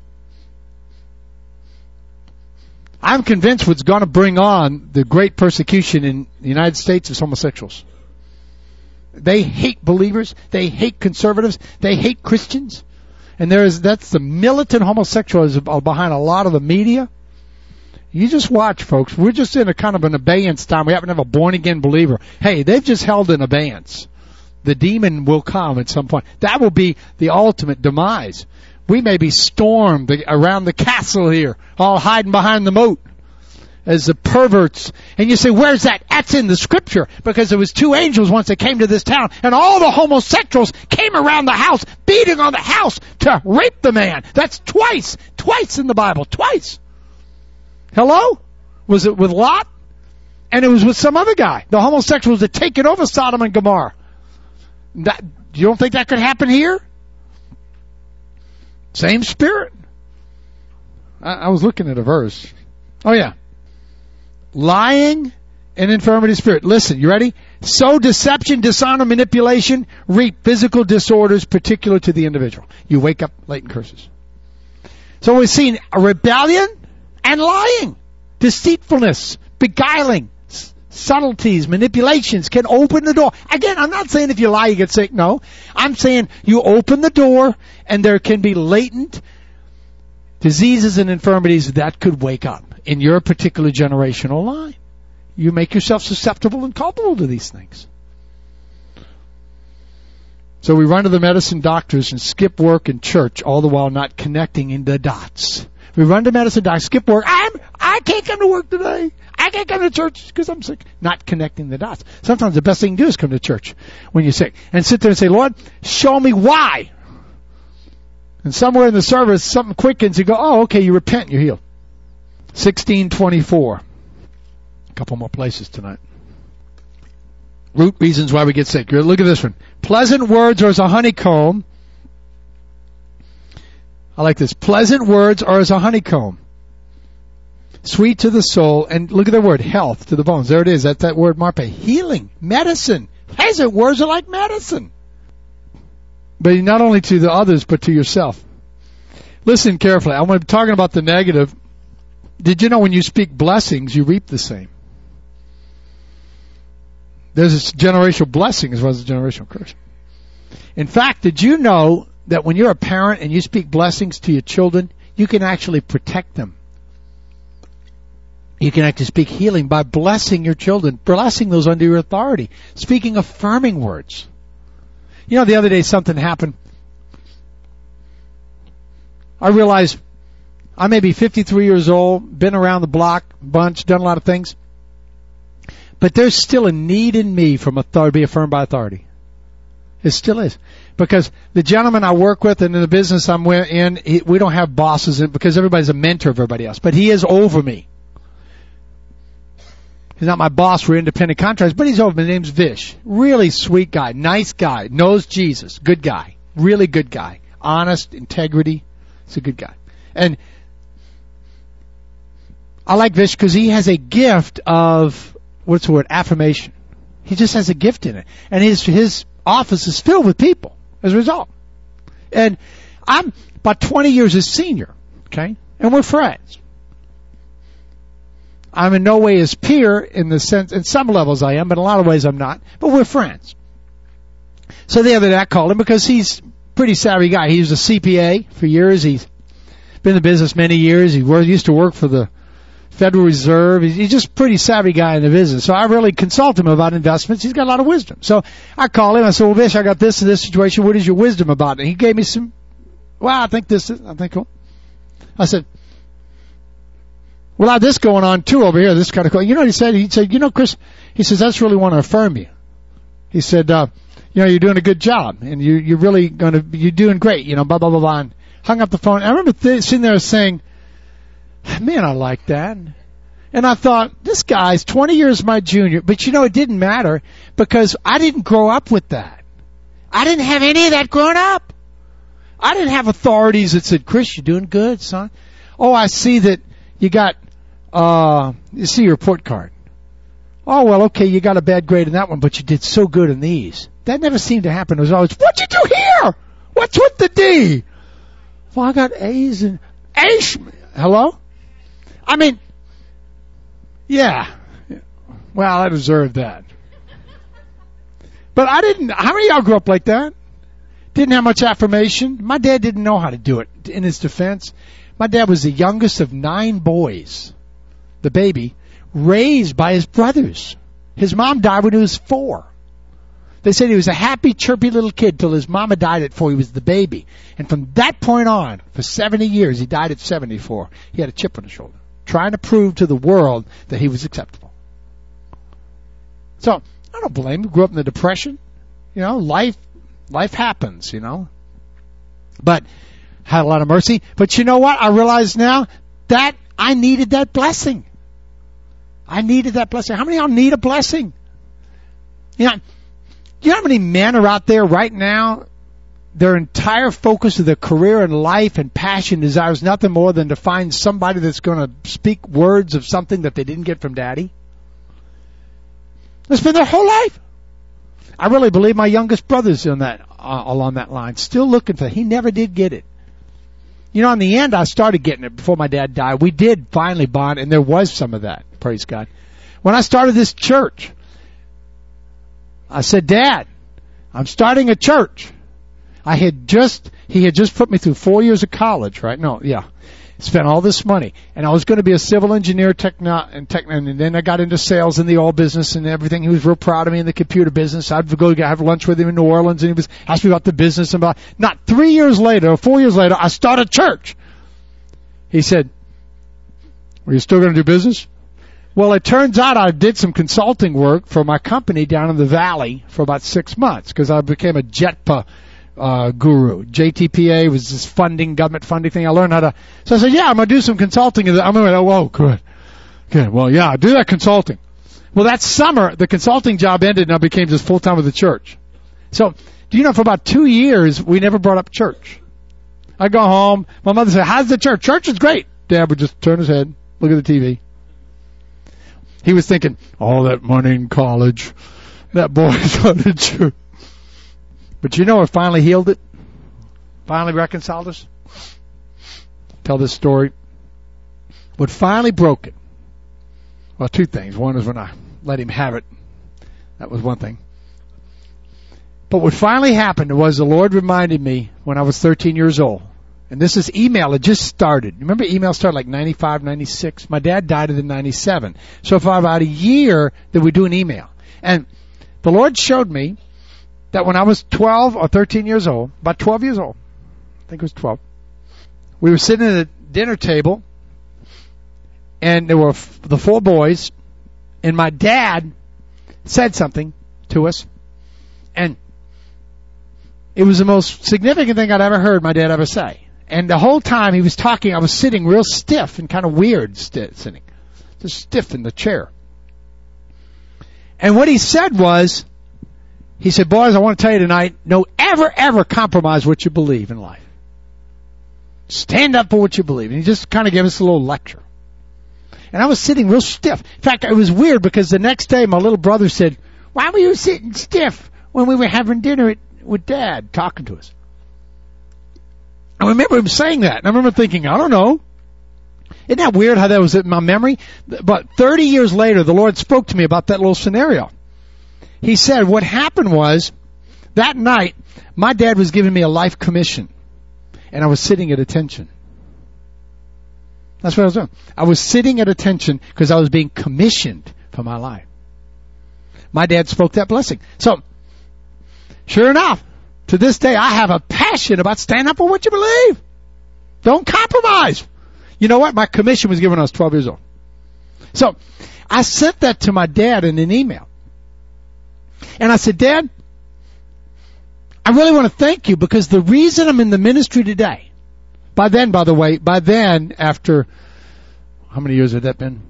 I'm convinced what's going to bring on the great persecution in the United States is homosexuals. They hate believers. They hate conservatives. They hate Christians. And there is, that's the militant homosexualism behind a lot of the media. You just watch, folks. We're just in a kind of an abeyance time. We happen to have a born-again believer. Hey, they've just held an abeyance. The demon will come at some point. That will be the ultimate demise. We may be stormed around the castle here, all hiding behind the moat as the perverts. And you say, where's that? That's in the scripture. Because there was two angels once that came to this town, and all the homosexuals came around the house, beating on the house to rape the man. That's twice. Twice in the Bible. Twice. Hello? Was it with Lot? And it was with some other guy. The homosexuals had taken over Sodom and Gomorrah. That, you don't think that could happen here? Same spirit. I, I was looking at a verse. Oh yeah. Lying and infirmity spirit. Listen, you ready? So deception, dishonor, manipulation reap physical disorders particular to the individual. You wake up latent curses. So we've seen a rebellion and lying, deceitfulness, beguiling, s- subtleties, manipulations can open the door. Again, I'm not saying if you lie you get sick. No. I'm saying you open the door and there can be latent diseases and infirmities that could wake up in your particular generational line. You make yourself susceptible and culpable to these things. So we run to the medicine doctors and skip work and church, all the while not connecting in the dots. We run to medicine doctors, skip work. I'm, I can't come to work today. I can't come to church because I'm sick. Not connecting the dots. Sometimes the best thing to do is come to church when you're sick and sit there and say, Lord, show me why. And somewhere in the service, something quickens. You go, oh, okay, you repent, you're healed. sixteen twenty-four. A couple more places tonight. Root reasons why we get sick. Look at this one. Pleasant words are as a honeycomb. I like this. Pleasant words are as a honeycomb. Sweet to the soul. And look at the word, health to the bones. There it is. That's that word, Marpe. Healing. Medicine. Pleasant words are like medicine. But not only to the others, but to yourself. Listen carefully. I'm talking about the negative. Did you know when you speak blessings, you reap the same? There's a generational blessing as well as a generational curse. In fact, did you know that when you're a parent and you speak blessings to your children, you can actually protect them? You can actually speak healing by blessing your children, blessing those under your authority, speaking affirming words. You know, the other day something happened. I realized I may be fifty-three years old, been around the block a bunch, done a lot of things. But there's still a need in me from authority, to be affirmed by authority. It still is. Because the gentleman I work with and in the business I'm in, he, we don't have bosses in, because everybody's a mentor of everybody else. But he is over me. He's not my boss. We're independent contractors, but he's over me. His name's Vish. Really sweet guy. Nice guy. Knows Jesus. Good guy. Really good guy. Honest. Integrity. He's a good guy. And I like Vish because he has a gift of, what's the word, affirmation. He just has a gift in it. And his his office is filled with people as a result. And I'm about twenty years his senior, okay? And we're friends. I'm in no way his peer in the sense, in some levels I am, but in a lot of ways I'm not. But we're friends. So the other day I called him because he's a pretty savvy guy. He was a C P A for years. He's been in the business many years. He used to work for the Federal Reserve. He's just a pretty savvy guy in the business. So I really consult him about investments. He's got a lot of wisdom. So I call him. I said, well, Vish, I got this and this situation. What is your wisdom about it? And he gave me some, well, I think this is, I think, cool. I said, well, I have this going on too over here. This is kind of cool. You know what he said? He said, you know, Chris, he says, I just really want to affirm you. He said, uh, you know, you're doing a good job and you, you're really going to, you're doing great, you know, blah, blah, blah, blah. And hung up the phone. I remember th- sitting there saying, man, I like that. And I thought, this guy's twenty years my junior. But, you know, it didn't matter because I didn't grow up with that. I didn't have any of that growing up. I didn't have authorities that said, Chris, you're doing good, son. Oh, I see that you got, uh, you see your report card. Oh, well, okay, you got a bad grade in that one, but you did so good in these. That never seemed to happen. It was always, what'd you do here? What's with the D? Well, I got A's and A's. Hello? I mean, yeah. Well, I deserved that. But I didn't, how many of y'all grew up like that? Didn't have much affirmation. My dad didn't know how to do it. In his defense, my dad was the youngest of nine boys, the baby, raised by his brothers. His mom died when he was four. They said he was a happy, chirpy little kid till his mama died at four. He was the baby. And from that point on, for seventy years, he died at seventy-four. He had a chip on his shoulder, trying to prove to the world that he was acceptable. So, I don't blame him. Grew up in the Depression. You know, life, life happens, you know. But, had a lot of mercy. But you know what? I realize now that I needed that blessing. I needed that blessing. How many of y'all need a blessing? You know, you know how many men are out there right now? Their entire focus of their career and life and passion desires nothing more than to find somebody that's going to speak words of something that they didn't get from daddy. That's been their whole life. I really believe my youngest brother's on that, uh, along that line, still looking for it. He never did get it. You know, in the end, I started getting it before my dad died. We did finally bond, and there was some of that, praise God. When I started this church, I said, Dad, I'm starting a church. I had just, he had just put me through four years of college, right? No, yeah. Spent all this money. And I was going to be a civil engineer techno, and, techno, and then I got into sales in the oil business and everything. He was real proud of me in the computer business. I'd go have lunch with him in New Orleans, and he was asked me about the business. And about, not three years later, or four years later, I started a church. He said, "Are you still going to do business?" Well, it turns out I did some consulting work for my company down in the valley for about six months because I became a J E T P A uh, guru. J T P A was this funding, government funding thing. I learned how to. So I said, "Yeah, I'm going to do some consulting." I'm going to, oh, whoa, good. Good. Well, yeah, do that consulting. Well, that summer, the consulting job ended and I became just full time with the church. So, do you know, for about two years, we never brought up church. I'd go home. My mother said, "How's the church?" "Church is great." Dad would just turn his head, look at the T V. He was thinking, all that money in college, that boy's going to church. But you know what finally healed it? Finally reconciled us? Tell this story. What finally broke it? Well, two things. One is when I let him have it. That was one thing. But what finally happened was the Lord reminded me when I was thirteen years old. And this is email. It just started. Remember email started like ninety-five, ninety-six? My dad died in ninety-seven. So for about a year that we do an email. And the Lord showed me that when I was twelve or thirteen years old, about twelve years old, I think it was twelve, we were sitting at a dinner table, and there were f- the four boys, and my dad said something to us, and it was the most significant thing I'd ever heard my dad ever say. And the whole time he was talking, I was sitting real stiff and kind of weird st- sitting, just stiff in the chair. And what he said was, he said, "Boys, I want to tell you tonight, don't ever, ever compromise what you believe in life. Stand up for what you believe." And he just kind of gave us a little lecture. And I was sitting real stiff. In fact, it was weird because the next day my little brother said, "Why were you sitting stiff when we were having dinner at, with Dad talking to us?" I remember him saying that. And I remember thinking, I don't know. Isn't that weird how that was in my memory? But thirty years later, the Lord spoke to me about that little scenario. He said what happened was, that night, my dad was giving me a life commission. And I was sitting at attention. That's what I was doing. I was sitting at attention because I was being commissioned for my life. My dad spoke that blessing. So, sure enough, to this day, I have a passion about standing up for what you believe. Don't compromise. You know what? My commission was given when I was twelve years old. So, I sent that to my dad in an email. And I said, "Dad, I really want to thank you because the reason I'm in the ministry today," by then, by the way, by then, after, how many years had that been?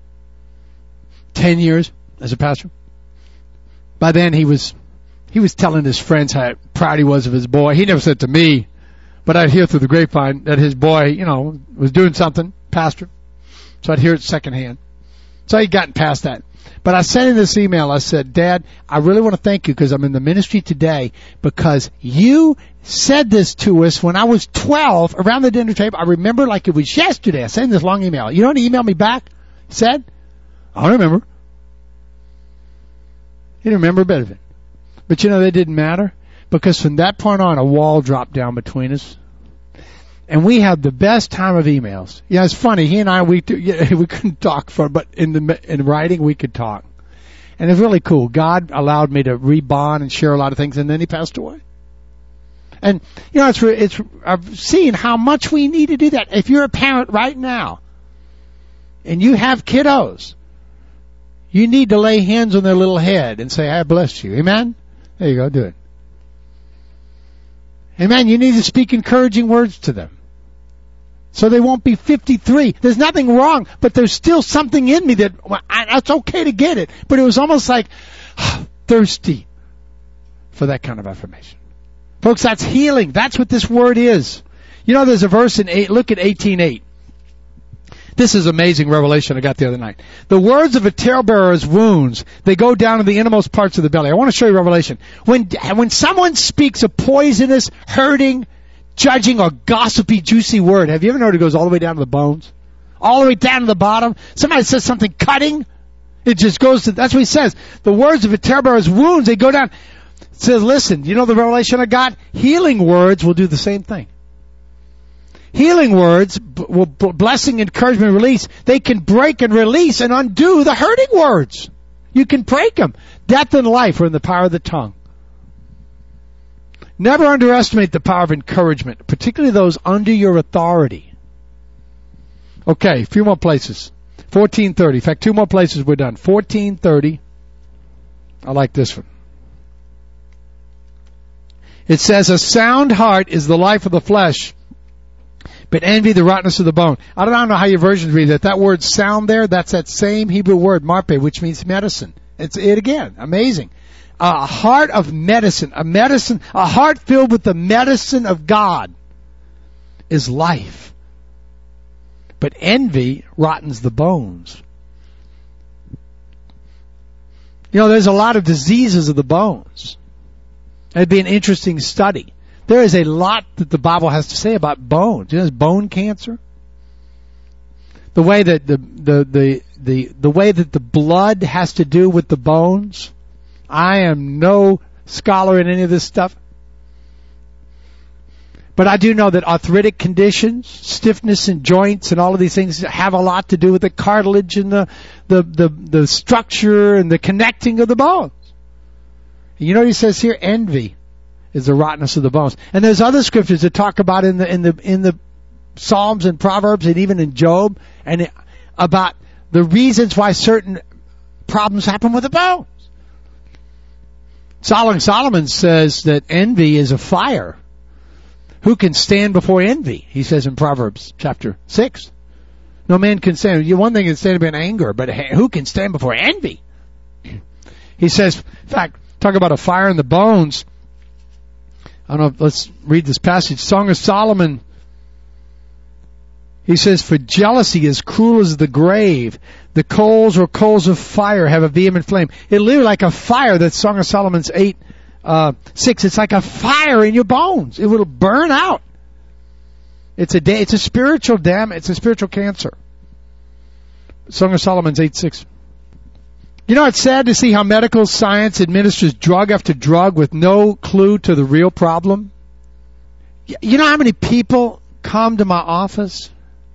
Ten years as a pastor. By then, he was... He was telling his friends how proud he was of his boy. He never said to me, but I'd hear through the grapevine that his boy, you know, was doing something, pastor. So I'd hear it secondhand. So he'd gotten past that. But I sent in this email. I said, "Dad, I really want to thank you because I'm in the ministry today because you said this to us when I was twelve around the dinner table. I remember like it was yesterday. I sent this long email. You know what he emailed me back? He said, I don't remember. He didn't remember a bit of it. But you know, that didn't matter, because from that point on, a wall dropped down between us. And we had the best time of emails. Yeah, it's funny. He and I, we yeah, we couldn't talk for, but in the in writing we could talk, and it's really cool. God allowed me to rebond and share a lot of things, and then he passed away. And you know, it's it's I've seen how much we need to do that. If you're a parent right now, and you have kiddos, you need to lay hands on their little head and say, "I bless you." Amen. There you go. Do it. Amen. You need to speak encouraging words to them, so they won't be fifty-three. There's nothing wrong, but there's still something in me that, well, I, it's okay to get it. But it was almost like thirsty for that kind of affirmation. Folks, that's healing. That's what this word is. You know, there's a verse in eight. Look at eighteen eight. This is amazing revelation I got the other night. The words of a talebearer's wounds, they go down to the innermost parts of the belly. I want to show you Revelation. When, when someone speaks a poisonous, hurting, judging, or gossipy, juicy word, have you ever noticed it goes all the way down to the bones? All the way down to the bottom? Somebody says something cutting, it just goes to, that's what he says. The words of a talebearer's wounds, they go down. It says, listen, you know the revelation I got? Healing words will do the same thing. Healing words, blessing, encouragement, release, they can break and release and undo the hurting words. You can break them. Death and life are in the power of the tongue. Never underestimate the power of encouragement, particularly those under your authority. Okay, a few more places. fourteen thirty. In fact, two more places we're done. fourteen thirty. I like this one. It says, a sound heart is the life of the flesh, but envy the rottenness of the bone. I don't know how your versions read that. That word sound there, that's that same Hebrew word, marpe, which means medicine. It's it again. Amazing. A heart of medicine. A medicine, a heart filled with the medicine of God is life. But envy rottens the bones. You know, there's a lot of diseases of the bones. That'd be an interesting study. There is a lot that the Bible has to say about bones. You know, there's bone cancer. The way that the, the, the, the, the way that the blood has to do with the bones. I am no scholar in any of this stuff. But I do know that arthritic conditions, stiffness in joints and all of these things have a lot to do with the cartilage and the, the, the, the structure and the connecting of the bones. You know what he says here? Envy is the rottenness of the bones. And there's other scriptures that talk about in the in the in the Psalms and Proverbs and even in Job and it, about the reasons why certain problems happen with the bones. Solomon Solomon says that envy is a fire. Who can stand before envy? He says in Proverbs chapter six. No man can stand. One thing is stand in anger, but who can stand before envy? He says, in fact, talk about a fire in the bones. I don't know, let's read this passage. Song of Solomon. He says, for jealousy is cruel as the grave. The coals or coals of fire have a vehement flame. It literally like a fire. That's Song of Solomon's eight, uh, six. It's like a fire in your bones. It will burn out. It's a day, it's a spiritual dam, it's a spiritual cancer. Song of Solomon's eight, six. You know, it's sad to see how medical science administers drug after drug with no clue to the real problem. You know how many people come to my office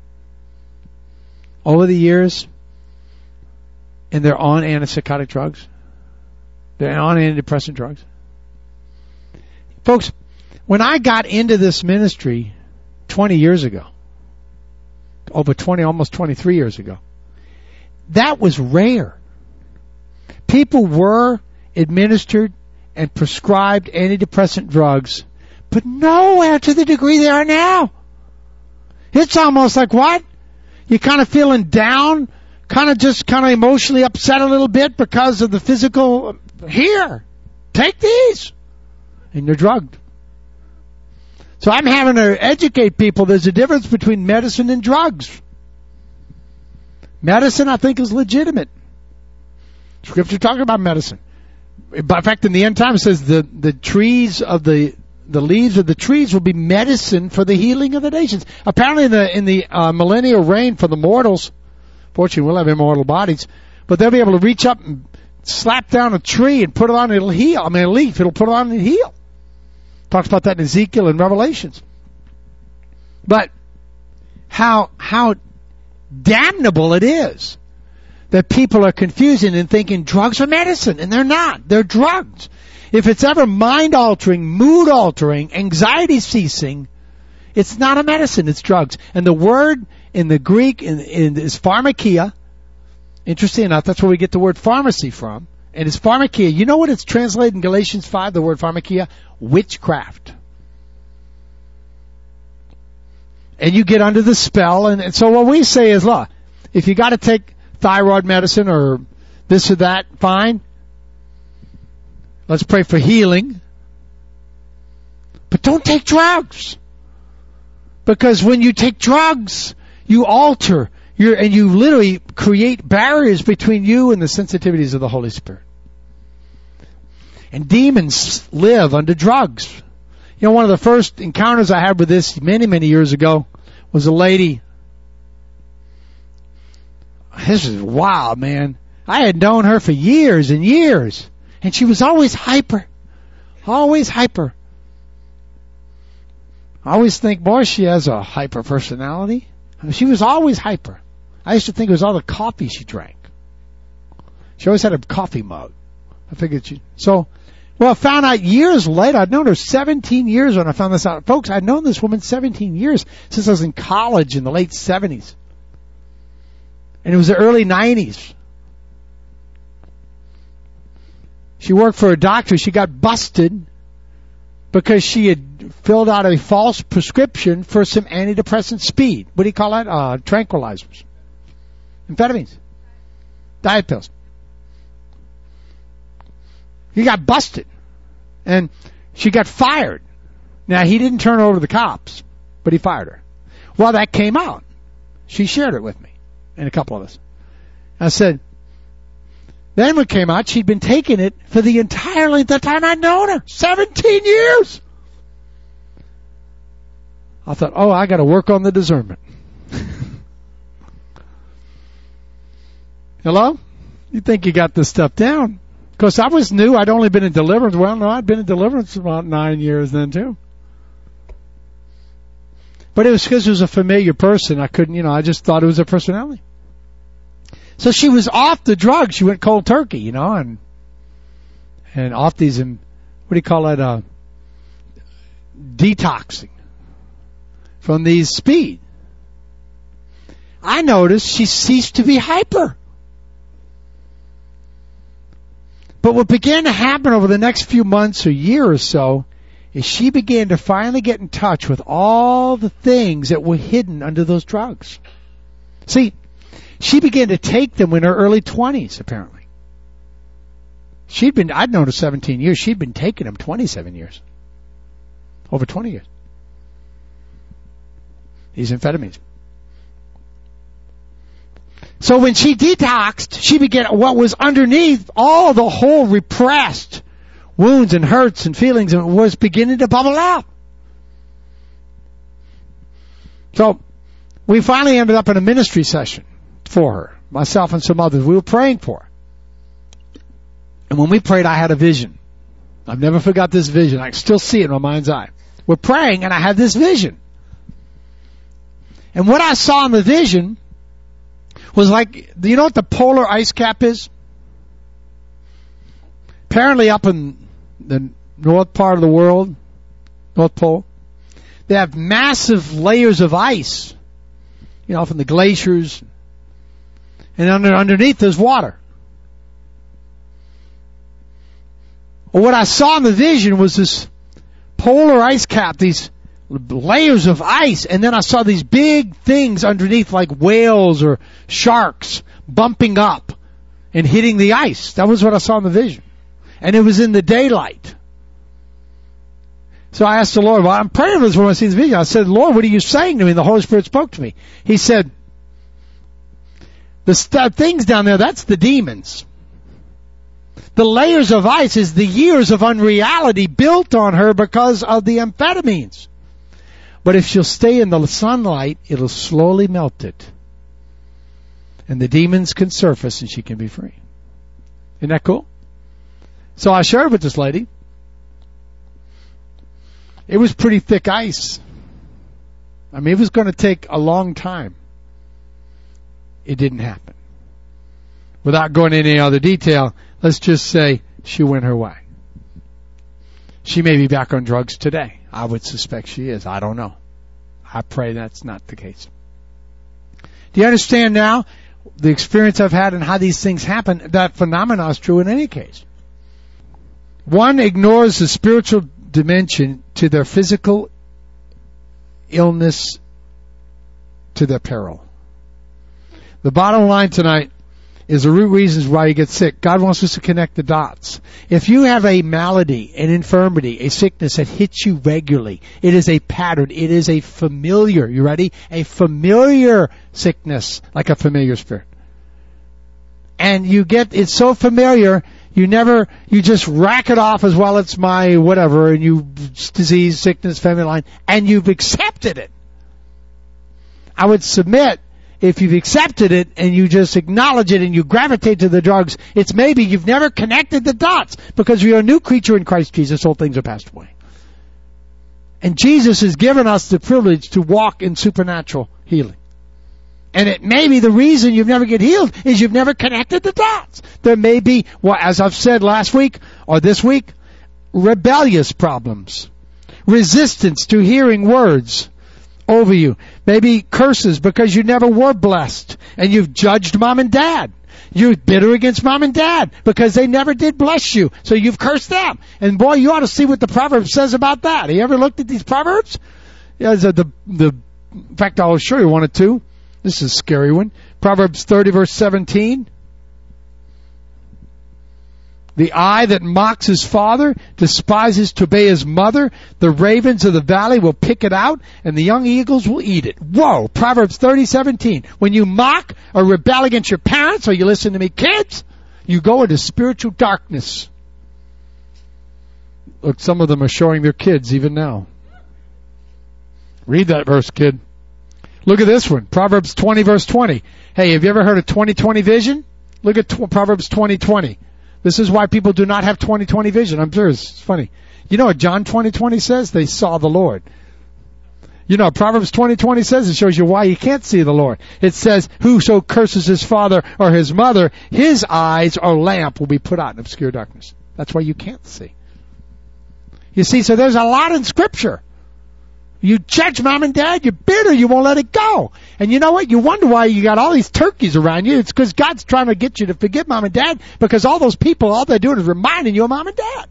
over the years and they're on antipsychotic drugs? They're on antidepressant drugs. Folks, when I got into this ministry twenty years ago, over twenty, almost twenty-three years ago, that was rare. People were administered and prescribed antidepressant drugs, but nowhere to the degree they are now. It's almost like what? You're kind of feeling down, kind of just kind of emotionally upset a little bit because of the physical. Here, take these. And you're drugged. So I'm having to educate people there's a difference between medicine and drugs. Medicine, I think, is legitimate. Scripture talking about medicine. In fact, in the end time, it says the, the trees of the the leaves of the trees will be medicine for the healing of the nations. Apparently, in the in the uh, millennial reign for the mortals, fortunately, we'll have immortal bodies, but they'll be able to reach up and slap down a tree and put it on, it'll heal. I mean, a leaf, it'll put it on and heal. Talks about that in Ezekiel and Revelations. But how how damnable it is that people are confusing and thinking drugs are medicine, and they're not. They're drugs. If it's ever mind-altering, mood-altering, anxiety-ceasing, it's not a medicine, it's drugs. And the word in the Greek in, in, is pharmakia. Interesting enough, that's where we get the word pharmacy from. And it's pharmakia. You know what it's translated in Galatians five, the word pharmakia? Witchcraft. And you get under the spell. And, and so what we say is, look, if you got to take thyroid medicine or this or that, fine. Let's pray for healing. But don't take drugs. Because when you take drugs, you alter your, and you literally create barriers between you and the sensitivities of the Holy Spirit. And demons live under drugs. You know, one of the first encounters I had with this many, many years ago was a lady. This is wild, man. I had known her for years and years. And she was always hyper. Always hyper. I always think, boy, she has a hyper personality. I mean, she was always hyper. I used to think it was all the coffee she drank. She always had a coffee mug. I figured she... So, well, I found out years later. I'd known her seventeen years when I found this out. Folks, I'd known this woman seventeen years since I was in college in the late seventies. And it was the early nineties. She worked for a doctor. She got busted because she had filled out a false prescription for some antidepressant speed. What do you call that? Uh, tranquilizers. Amphetamines. Diet pills. He got busted. And she got fired. Now, he didn't turn her over to the cops, but he fired her. Well, that came out. She shared it with me and a couple of us. I said, then when it came out, she'd been taking it for the entire length of the time I'd known her. seventeen years! I thought, oh, I got to work on the discernment. Hello? You think you got this stuff down? Because I was new. I'd only been in deliverance. Well, no, I'd been in deliverance about nine years then, too. But it was because it was a familiar person. I couldn't, you know, I just thought it was a personality. So she was off the drugs. She went cold turkey, you know, and and off these, what do you call it, uh, detoxing from these speed. I noticed she ceased to be hyper. But what began to happen over the next few months or year or so is she began to finally get in touch with all the things that were hidden under those drugs. See, she began to take them in her early twenties, apparently. She'd been, I'd known her seventeen years. She'd been taking them twenty-seven years. Over twenty years. These amphetamines. So when she detoxed, she began, what was underneath all the whole repressed wounds and hurts and feelings was beginning to bubble out. So we finally ended up in a ministry session for her, myself and some others. We were praying for her. And when we prayed, I had a vision. I've never forgot this vision. I can still see it in my mind's eye. We're praying, and I had this vision. And what I saw in the vision was like, do you know what the polar ice cap is? Apparently up in the north part of the world, North Pole, they have massive layers of ice, you know, from the glaciers, and under, underneath there's water. Well, what I saw in the vision was this polar ice cap, these layers of ice, and then I saw these big things underneath like whales or sharks bumping up and hitting the ice. That was what I saw in the vision. And it was in the daylight. So I asked the Lord, well, I'm praying for this when I see the vision. I said, Lord, what are you saying to me? And the Holy Spirit spoke to me. He said, the st- things down there, that's the demons. The layers of ice is the years of unreality built on her because of the amphetamines. But if she'll stay in the sunlight, it'll slowly melt it. And the demons can surface and she can be free. Isn't that cool? So I shared with this lady. It was pretty thick ice. I mean, it was going to take a long time. It didn't happen. Without going into any other detail, let's just say she went her way. She may be back on drugs today. I would suspect she is. I don't know. I pray that's not the case. Do you understand now the experience I've had and how these things happen? That phenomena is true in any case. One ignores the spiritual dimension to their physical illness, to their peril. The bottom line tonight is the root reasons why you get sick. God wants us to connect the dots. If you have a malady, an infirmity, a sickness that hits you regularly, it is a pattern. It is a familiar. You ready? A familiar sickness, like a familiar spirit. And you get, it's so familiar, you never, you just rack it off as well, it's my whatever, and you, disease, sickness, family line, and you've accepted it. I would submit, if you've accepted it and you just acknowledge it and you gravitate to the drugs, it's maybe you've never connected the dots because you're a new creature in Christ Jesus. Old things are passed away. And Jesus has given us the privilege to walk in supernatural healing. And it may be the reason you've never get healed is you've never connected the dots. There may be, well, as I've said last week or this week, rebellious problems, resistance to hearing words over you. Maybe curses because you never were blessed and you've judged mom and dad. You're bitter against mom and dad because they never did bless you. So you've cursed them. And boy, you ought to see what the Proverbs says about that. Have you ever looked at these Proverbs? Yeah, the, the, the, in fact, I'll show you one or two. This is a scary one. Proverbs thirty verse seventeen. The eye that mocks his father despises to obey his mother. The ravens of the valley will pick it out, and the young eagles will eat it. Whoa! Proverbs thirty seventeen. When you mock or rebel against your parents, or you listen to me, kids, you go into spiritual darkness. Look, some of them are showing their kids even now. Read that verse, kid. Look at this one. Proverbs twenty verse twenty. Hey, have you ever heard of twenty twenty vision? Look at tw- Proverbs twenty twenty. This is why people do not have twenty twenty vision. I'm sure it's funny. You know what John twenty twenty says? They saw the Lord. You know what Proverbs twenty twenty says? It shows you why you can't see the Lord. It says, whoso curses his father or his mother, his eyes or lamp will be put out in obscure darkness. That's why you can't see. You see, so there's a lot in Scripture. You judge mom and dad, you're bitter, you won't let it go. And you know what? You wonder why you got all these turkeys around you. It's because God's trying to get you to forget mom and dad, because all those people, all they're doing is reminding you of mom and dad.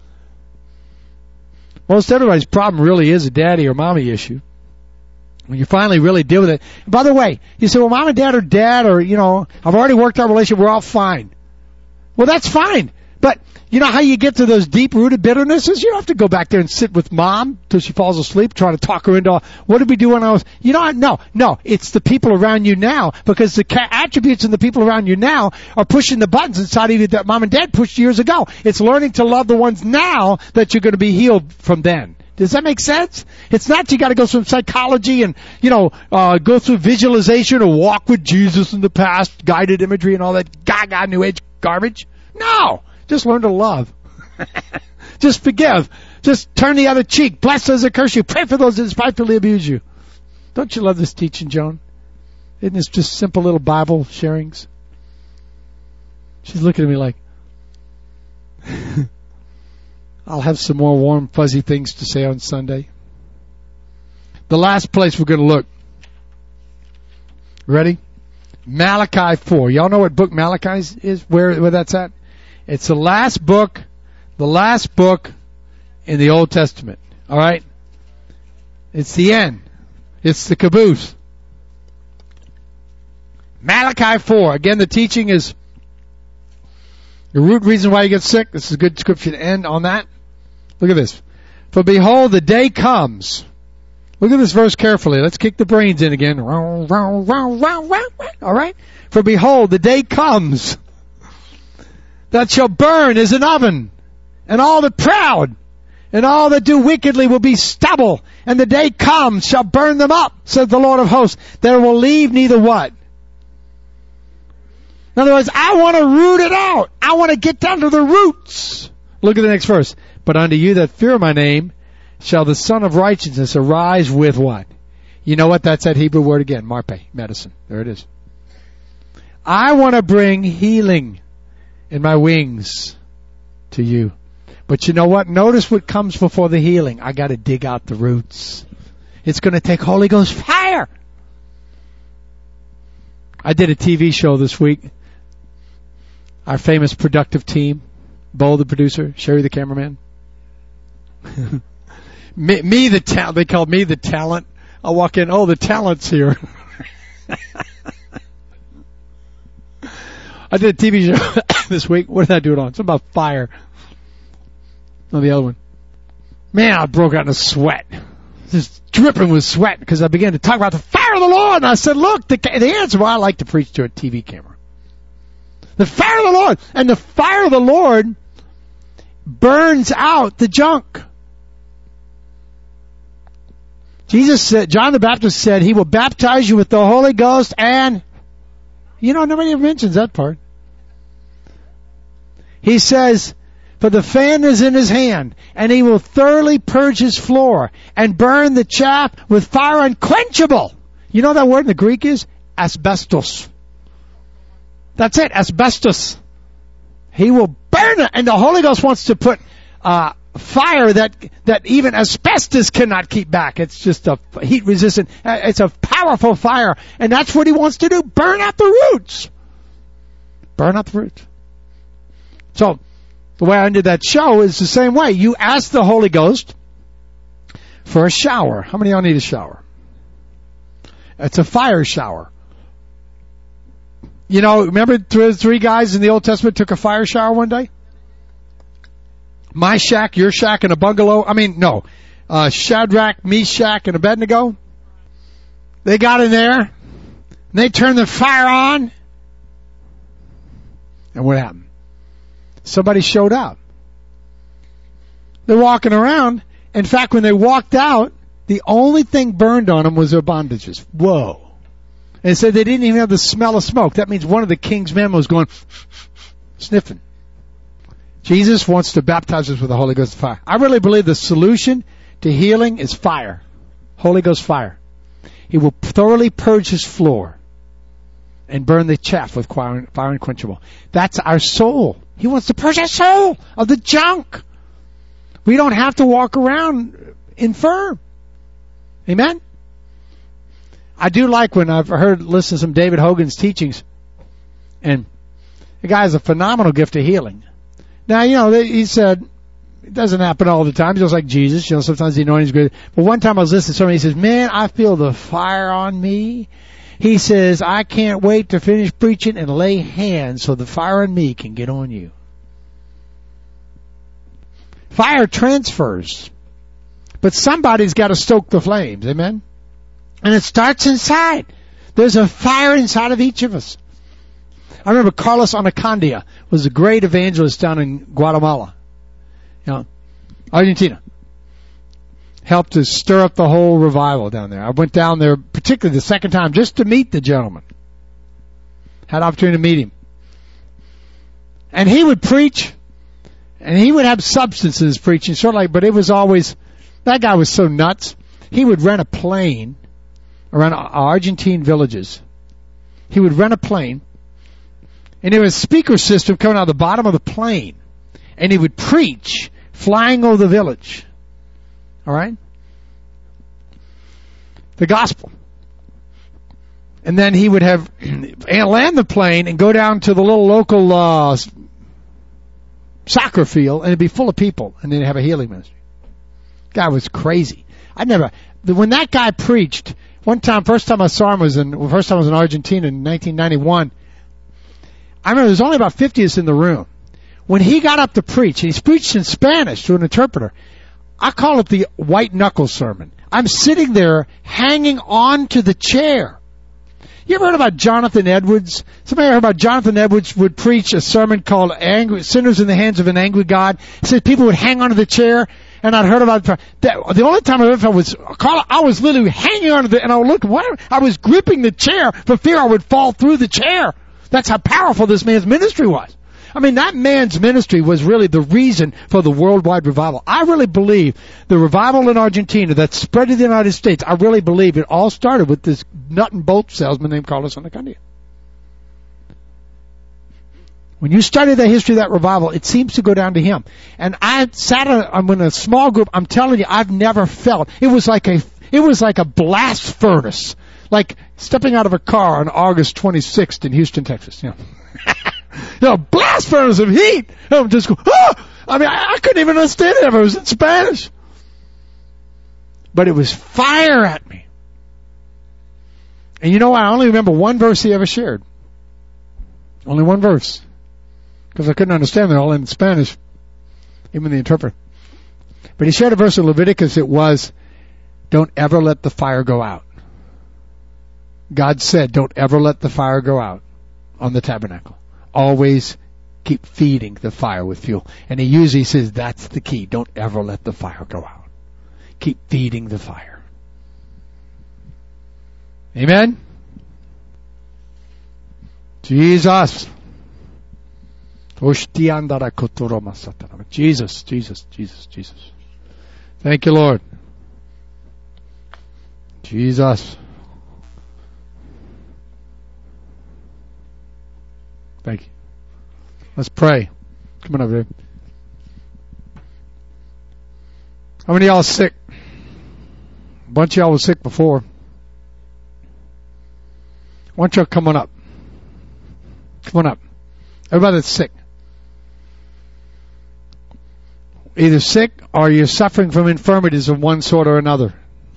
Most everybody's problem really is a daddy or mommy issue. When you finally really deal with it. And by the way, you say, well, mom and dad are dad, or, you know, I've already worked our relationship, we're all fine. Well, that's fine. But you know how you get to those deep-rooted bitternesses? You don't have to go back there and sit with mom till she falls asleep, trying to talk her into, what did we do when I was, you know what? No, no, it's the people around you now, because the ca- attributes in the people around you now are pushing the buttons inside of you that mom and dad pushed years ago. It's learning to love the ones now that you're going to be healed from then. Does that make sense? It's not you got to go through psychology and, you know, uh, go through visualization or walk with Jesus in the past, guided imagery and all that gaga new age garbage. No! Just learn to love. Just forgive. Just turn the other cheek. Bless those that curse you. Pray for those that despitefully abuse you. Don't you love this teaching, Joan? Isn't this just simple little Bible sharings? She's looking at me like, I'll have some more warm, fuzzy things to say on Sunday. The last place we're going to look. Ready? Malachi four. Y'all know what book Malachi is? Where, where that's at? It's the last book, the last book in the Old Testament. All right? It's the end. It's the caboose. Malachi four. Again, the teaching is the root reason why you get sick. This is a good scripture to end on that. Look at this. For behold, the day comes. Look at this verse carefully. Let's kick the brains in again. All right? For behold, the day comes that shall burn as an oven, and all the proud and all that do wickedly will be stubble, and the day comes shall burn them up, says the Lord of hosts. There will leave neither what? In other words, I want to root it out. I want to get down to the roots. Look at the next verse. But unto you that fear my name shall the Son of Righteousness arise with what? You know what? That's that Hebrew word again. Marpe, medicine. There it is. I want to bring healing in my wings to you. But you know what? Notice what comes before the healing. I got to dig out the roots. It's going to take Holy Ghost fire. I did a T V show this week. Our famous productive team. Bo, the producer. Sherry, the cameraman. me, me, the talent. They called me the talent. I walk in. Oh, the talent's here. I did a T V show this week. What did I do it on? It's about fire. No, the other one. Man, I broke out in a sweat. Just dripping with sweat because I began to talk about the fire of the Lord. And I said, look, the, the answer why I like to preach to a T V camera. The fire of the Lord. And the fire of the Lord burns out the junk. Jesus said, John the Baptist said, he will baptize you with the Holy Ghost and, you know, nobody ever mentions that part. He says, for the fan is in his hand, and he will thoroughly purge his floor and burn the chaff with fire unquenchable. You know that word in the Greek is? Asbestos. That's it, asbestos. He will burn it, and the Holy Ghost wants to put uh fire that that even asbestos cannot keep back. It's just a heat resistant. It's a powerful fire, and that's what he wants to do. Burn out the roots. Burn out the roots. So, the way I ended that show is the same way. You ask the Holy Ghost for a shower. How many of y'all need a shower? It's a fire shower. You know, remember three, three guys in the Old Testament took a fire shower one day? My shack, your shack, and a bungalow. I mean, no. Uh, Shadrach, Meshach, and Abednego. They got in there, and they turned the fire on. And what happened? Somebody showed up. They're walking around. In fact, when they walked out, the only thing burned on them was their bondages. Whoa. And it said they didn't even have the smell of smoke. That means one of the king's men was going, sniffing. Jesus wants to baptize us with the Holy Ghost and fire. I really believe the solution to healing is fire. Holy Ghost fire. He will thoroughly purge his floor and burn the chaff with fire unquenchable. That's our soul. He wants to purge our soul of the junk. We don't have to walk around infirm. Amen? I do like when I've heard, listen to some David Hogan's teachings, and the guy has a phenomenal gift of healing. Now, you know, he said, it doesn't happen all the time, just like Jesus. You know, sometimes the anointing's good. But one time I was listening to somebody, he says, man, I feel the fire on me. He says, I can't wait to finish preaching and lay hands so the fire on me can get on you. Fire transfers. But somebody's got to stoke the flames. Amen? And it starts inside. There's a fire inside of each of us. I remember Carlos Anacondia was a great evangelist down in Guatemala. You know, Argentina. Helped to stir up the whole revival down there. I went down there, particularly the second time, just to meet the gentleman. Had an opportunity to meet him. And he would preach, and he would have substance in his preaching, sort of like, but it was always, that guy was so nuts. He would rent a plane around Argentine villages. He would rent a plane, and there was a speaker system coming out of the bottom of the plane, and he would preach flying over the village. All right? The gospel. And then he would have land the plane and go down to the little local uh, soccer field, and it'd be full of people, and then have a healing ministry. Guy was crazy. I never, when that guy preached, one time, first time I saw him was in, first time I was in Argentina in nineteen ninety-one. I remember there was only about fifty of us in the room. When he got up to preach, and he's preached in Spanish to an interpreter, I call it the white knuckle sermon. I'm sitting there hanging on to the chair. You ever heard about Jonathan Edwards? Somebody heard about Jonathan Edwards would preach a sermon called Angry, Sinners in the Hands of an Angry God. He said people would hang onto the chair, and I'd heard about that. The only time I ever felt was, I was literally hanging onto the, and I would look, what? I was gripping the chair for fear I would fall through the chair. That's how powerful this man's ministry was. I mean, that man's ministry was really the reason for the worldwide revival. I really believe the revival in Argentina that spread to the United States, I really believe it all started with this nut and bolt salesman named Carlos Anacondia. When you study the history of that revival, it seems to go down to him. And I sat in, I'm in a small group. I'm telling you, I've never felt. It was like a, it was like a blast furnace. Like stepping out of a car on August twenty-sixth in Houston, Texas. You know, you know, blast furnace of heat. I'm just going, ah! I mean, I, I couldn't even understand it if it was in Spanish. But it was fire at me. And you know what? I only remember one verse he ever shared. Only one verse. Because I couldn't understand it all in Spanish, even the interpreter. But he shared a verse in Leviticus. It was, don't ever let the fire go out. God said, don't ever let the fire go out on the tabernacle. Always keep feeding the fire with fuel. And he usually says, that's the key. Don't ever let the fire go out. Keep feeding the fire. Amen? Jesus. Jesus, Jesus, Jesus, Jesus. Thank you, Lord. Jesus. Thank you. Let's pray. Come on over here. How many of y'all are sick? A bunch of y'all was sick before. Why don't y'all come on up? Come on up. Everybody that's sick. Either sick or you're suffering from infirmities of one sort or another.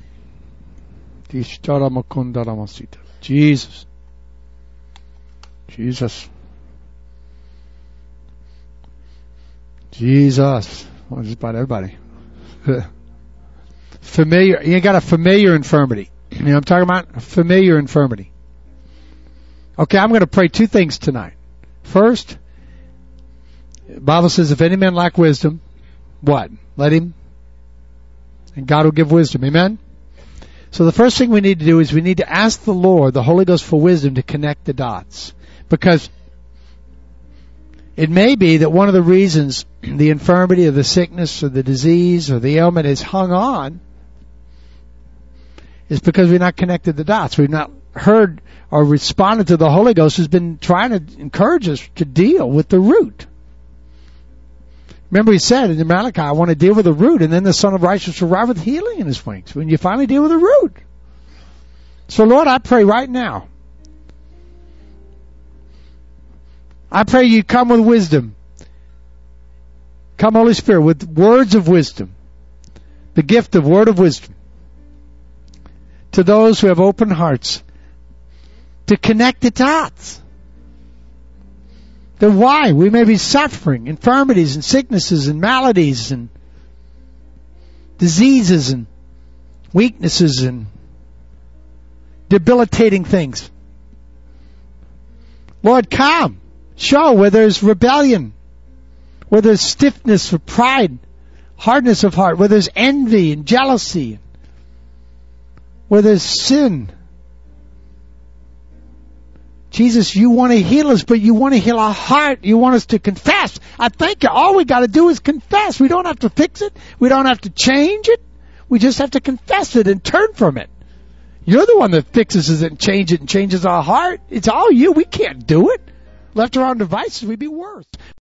Jesus. Jesus. Jesus. Well, just about everybody. Familiar. You got a familiar infirmity. You know what I'm talking about? A familiar infirmity. Okay, I'm going to pray two things tonight. First, the Bible says, if any man lack wisdom, what? Let him. And God will give wisdom. Amen? So the first thing we need to do is we need to ask the Lord, the Holy Ghost, for wisdom to connect the dots. Because it may be that one of the reasons the infirmity or the sickness or the disease or the ailment is hung on is because we've not connected the dots. We've not heard or responded to the Holy Ghost, who's been trying to encourage us to deal with the root. Remember he said in Malachi, I want to deal with the root, and then the Son of Righteousness will arrive with healing in his wings. When you finally deal with the root. So Lord, I pray right now. I pray you come with wisdom. Come, Holy Spirit, with words of wisdom. The gift of word of wisdom. To those who have open hearts. To connect the dots. Then why? We may be suffering, infirmities and sicknesses and maladies and diseases and weaknesses and debilitating things. Lord, come. Show where there's rebellion, where there's stiffness or pride, hardness of heart, where there's envy and jealousy, where there's sin. Jesus, you want to heal us, but you want to heal our heart. You want us to confess. I thank you. All we got to do is confess. We don't have to fix it. We don't have to change it. We just have to confess it and turn from it. You're the one that fixes it and changes it and changes our heart. It's all you. We can't do it. Left to our own devices, we'd be worse.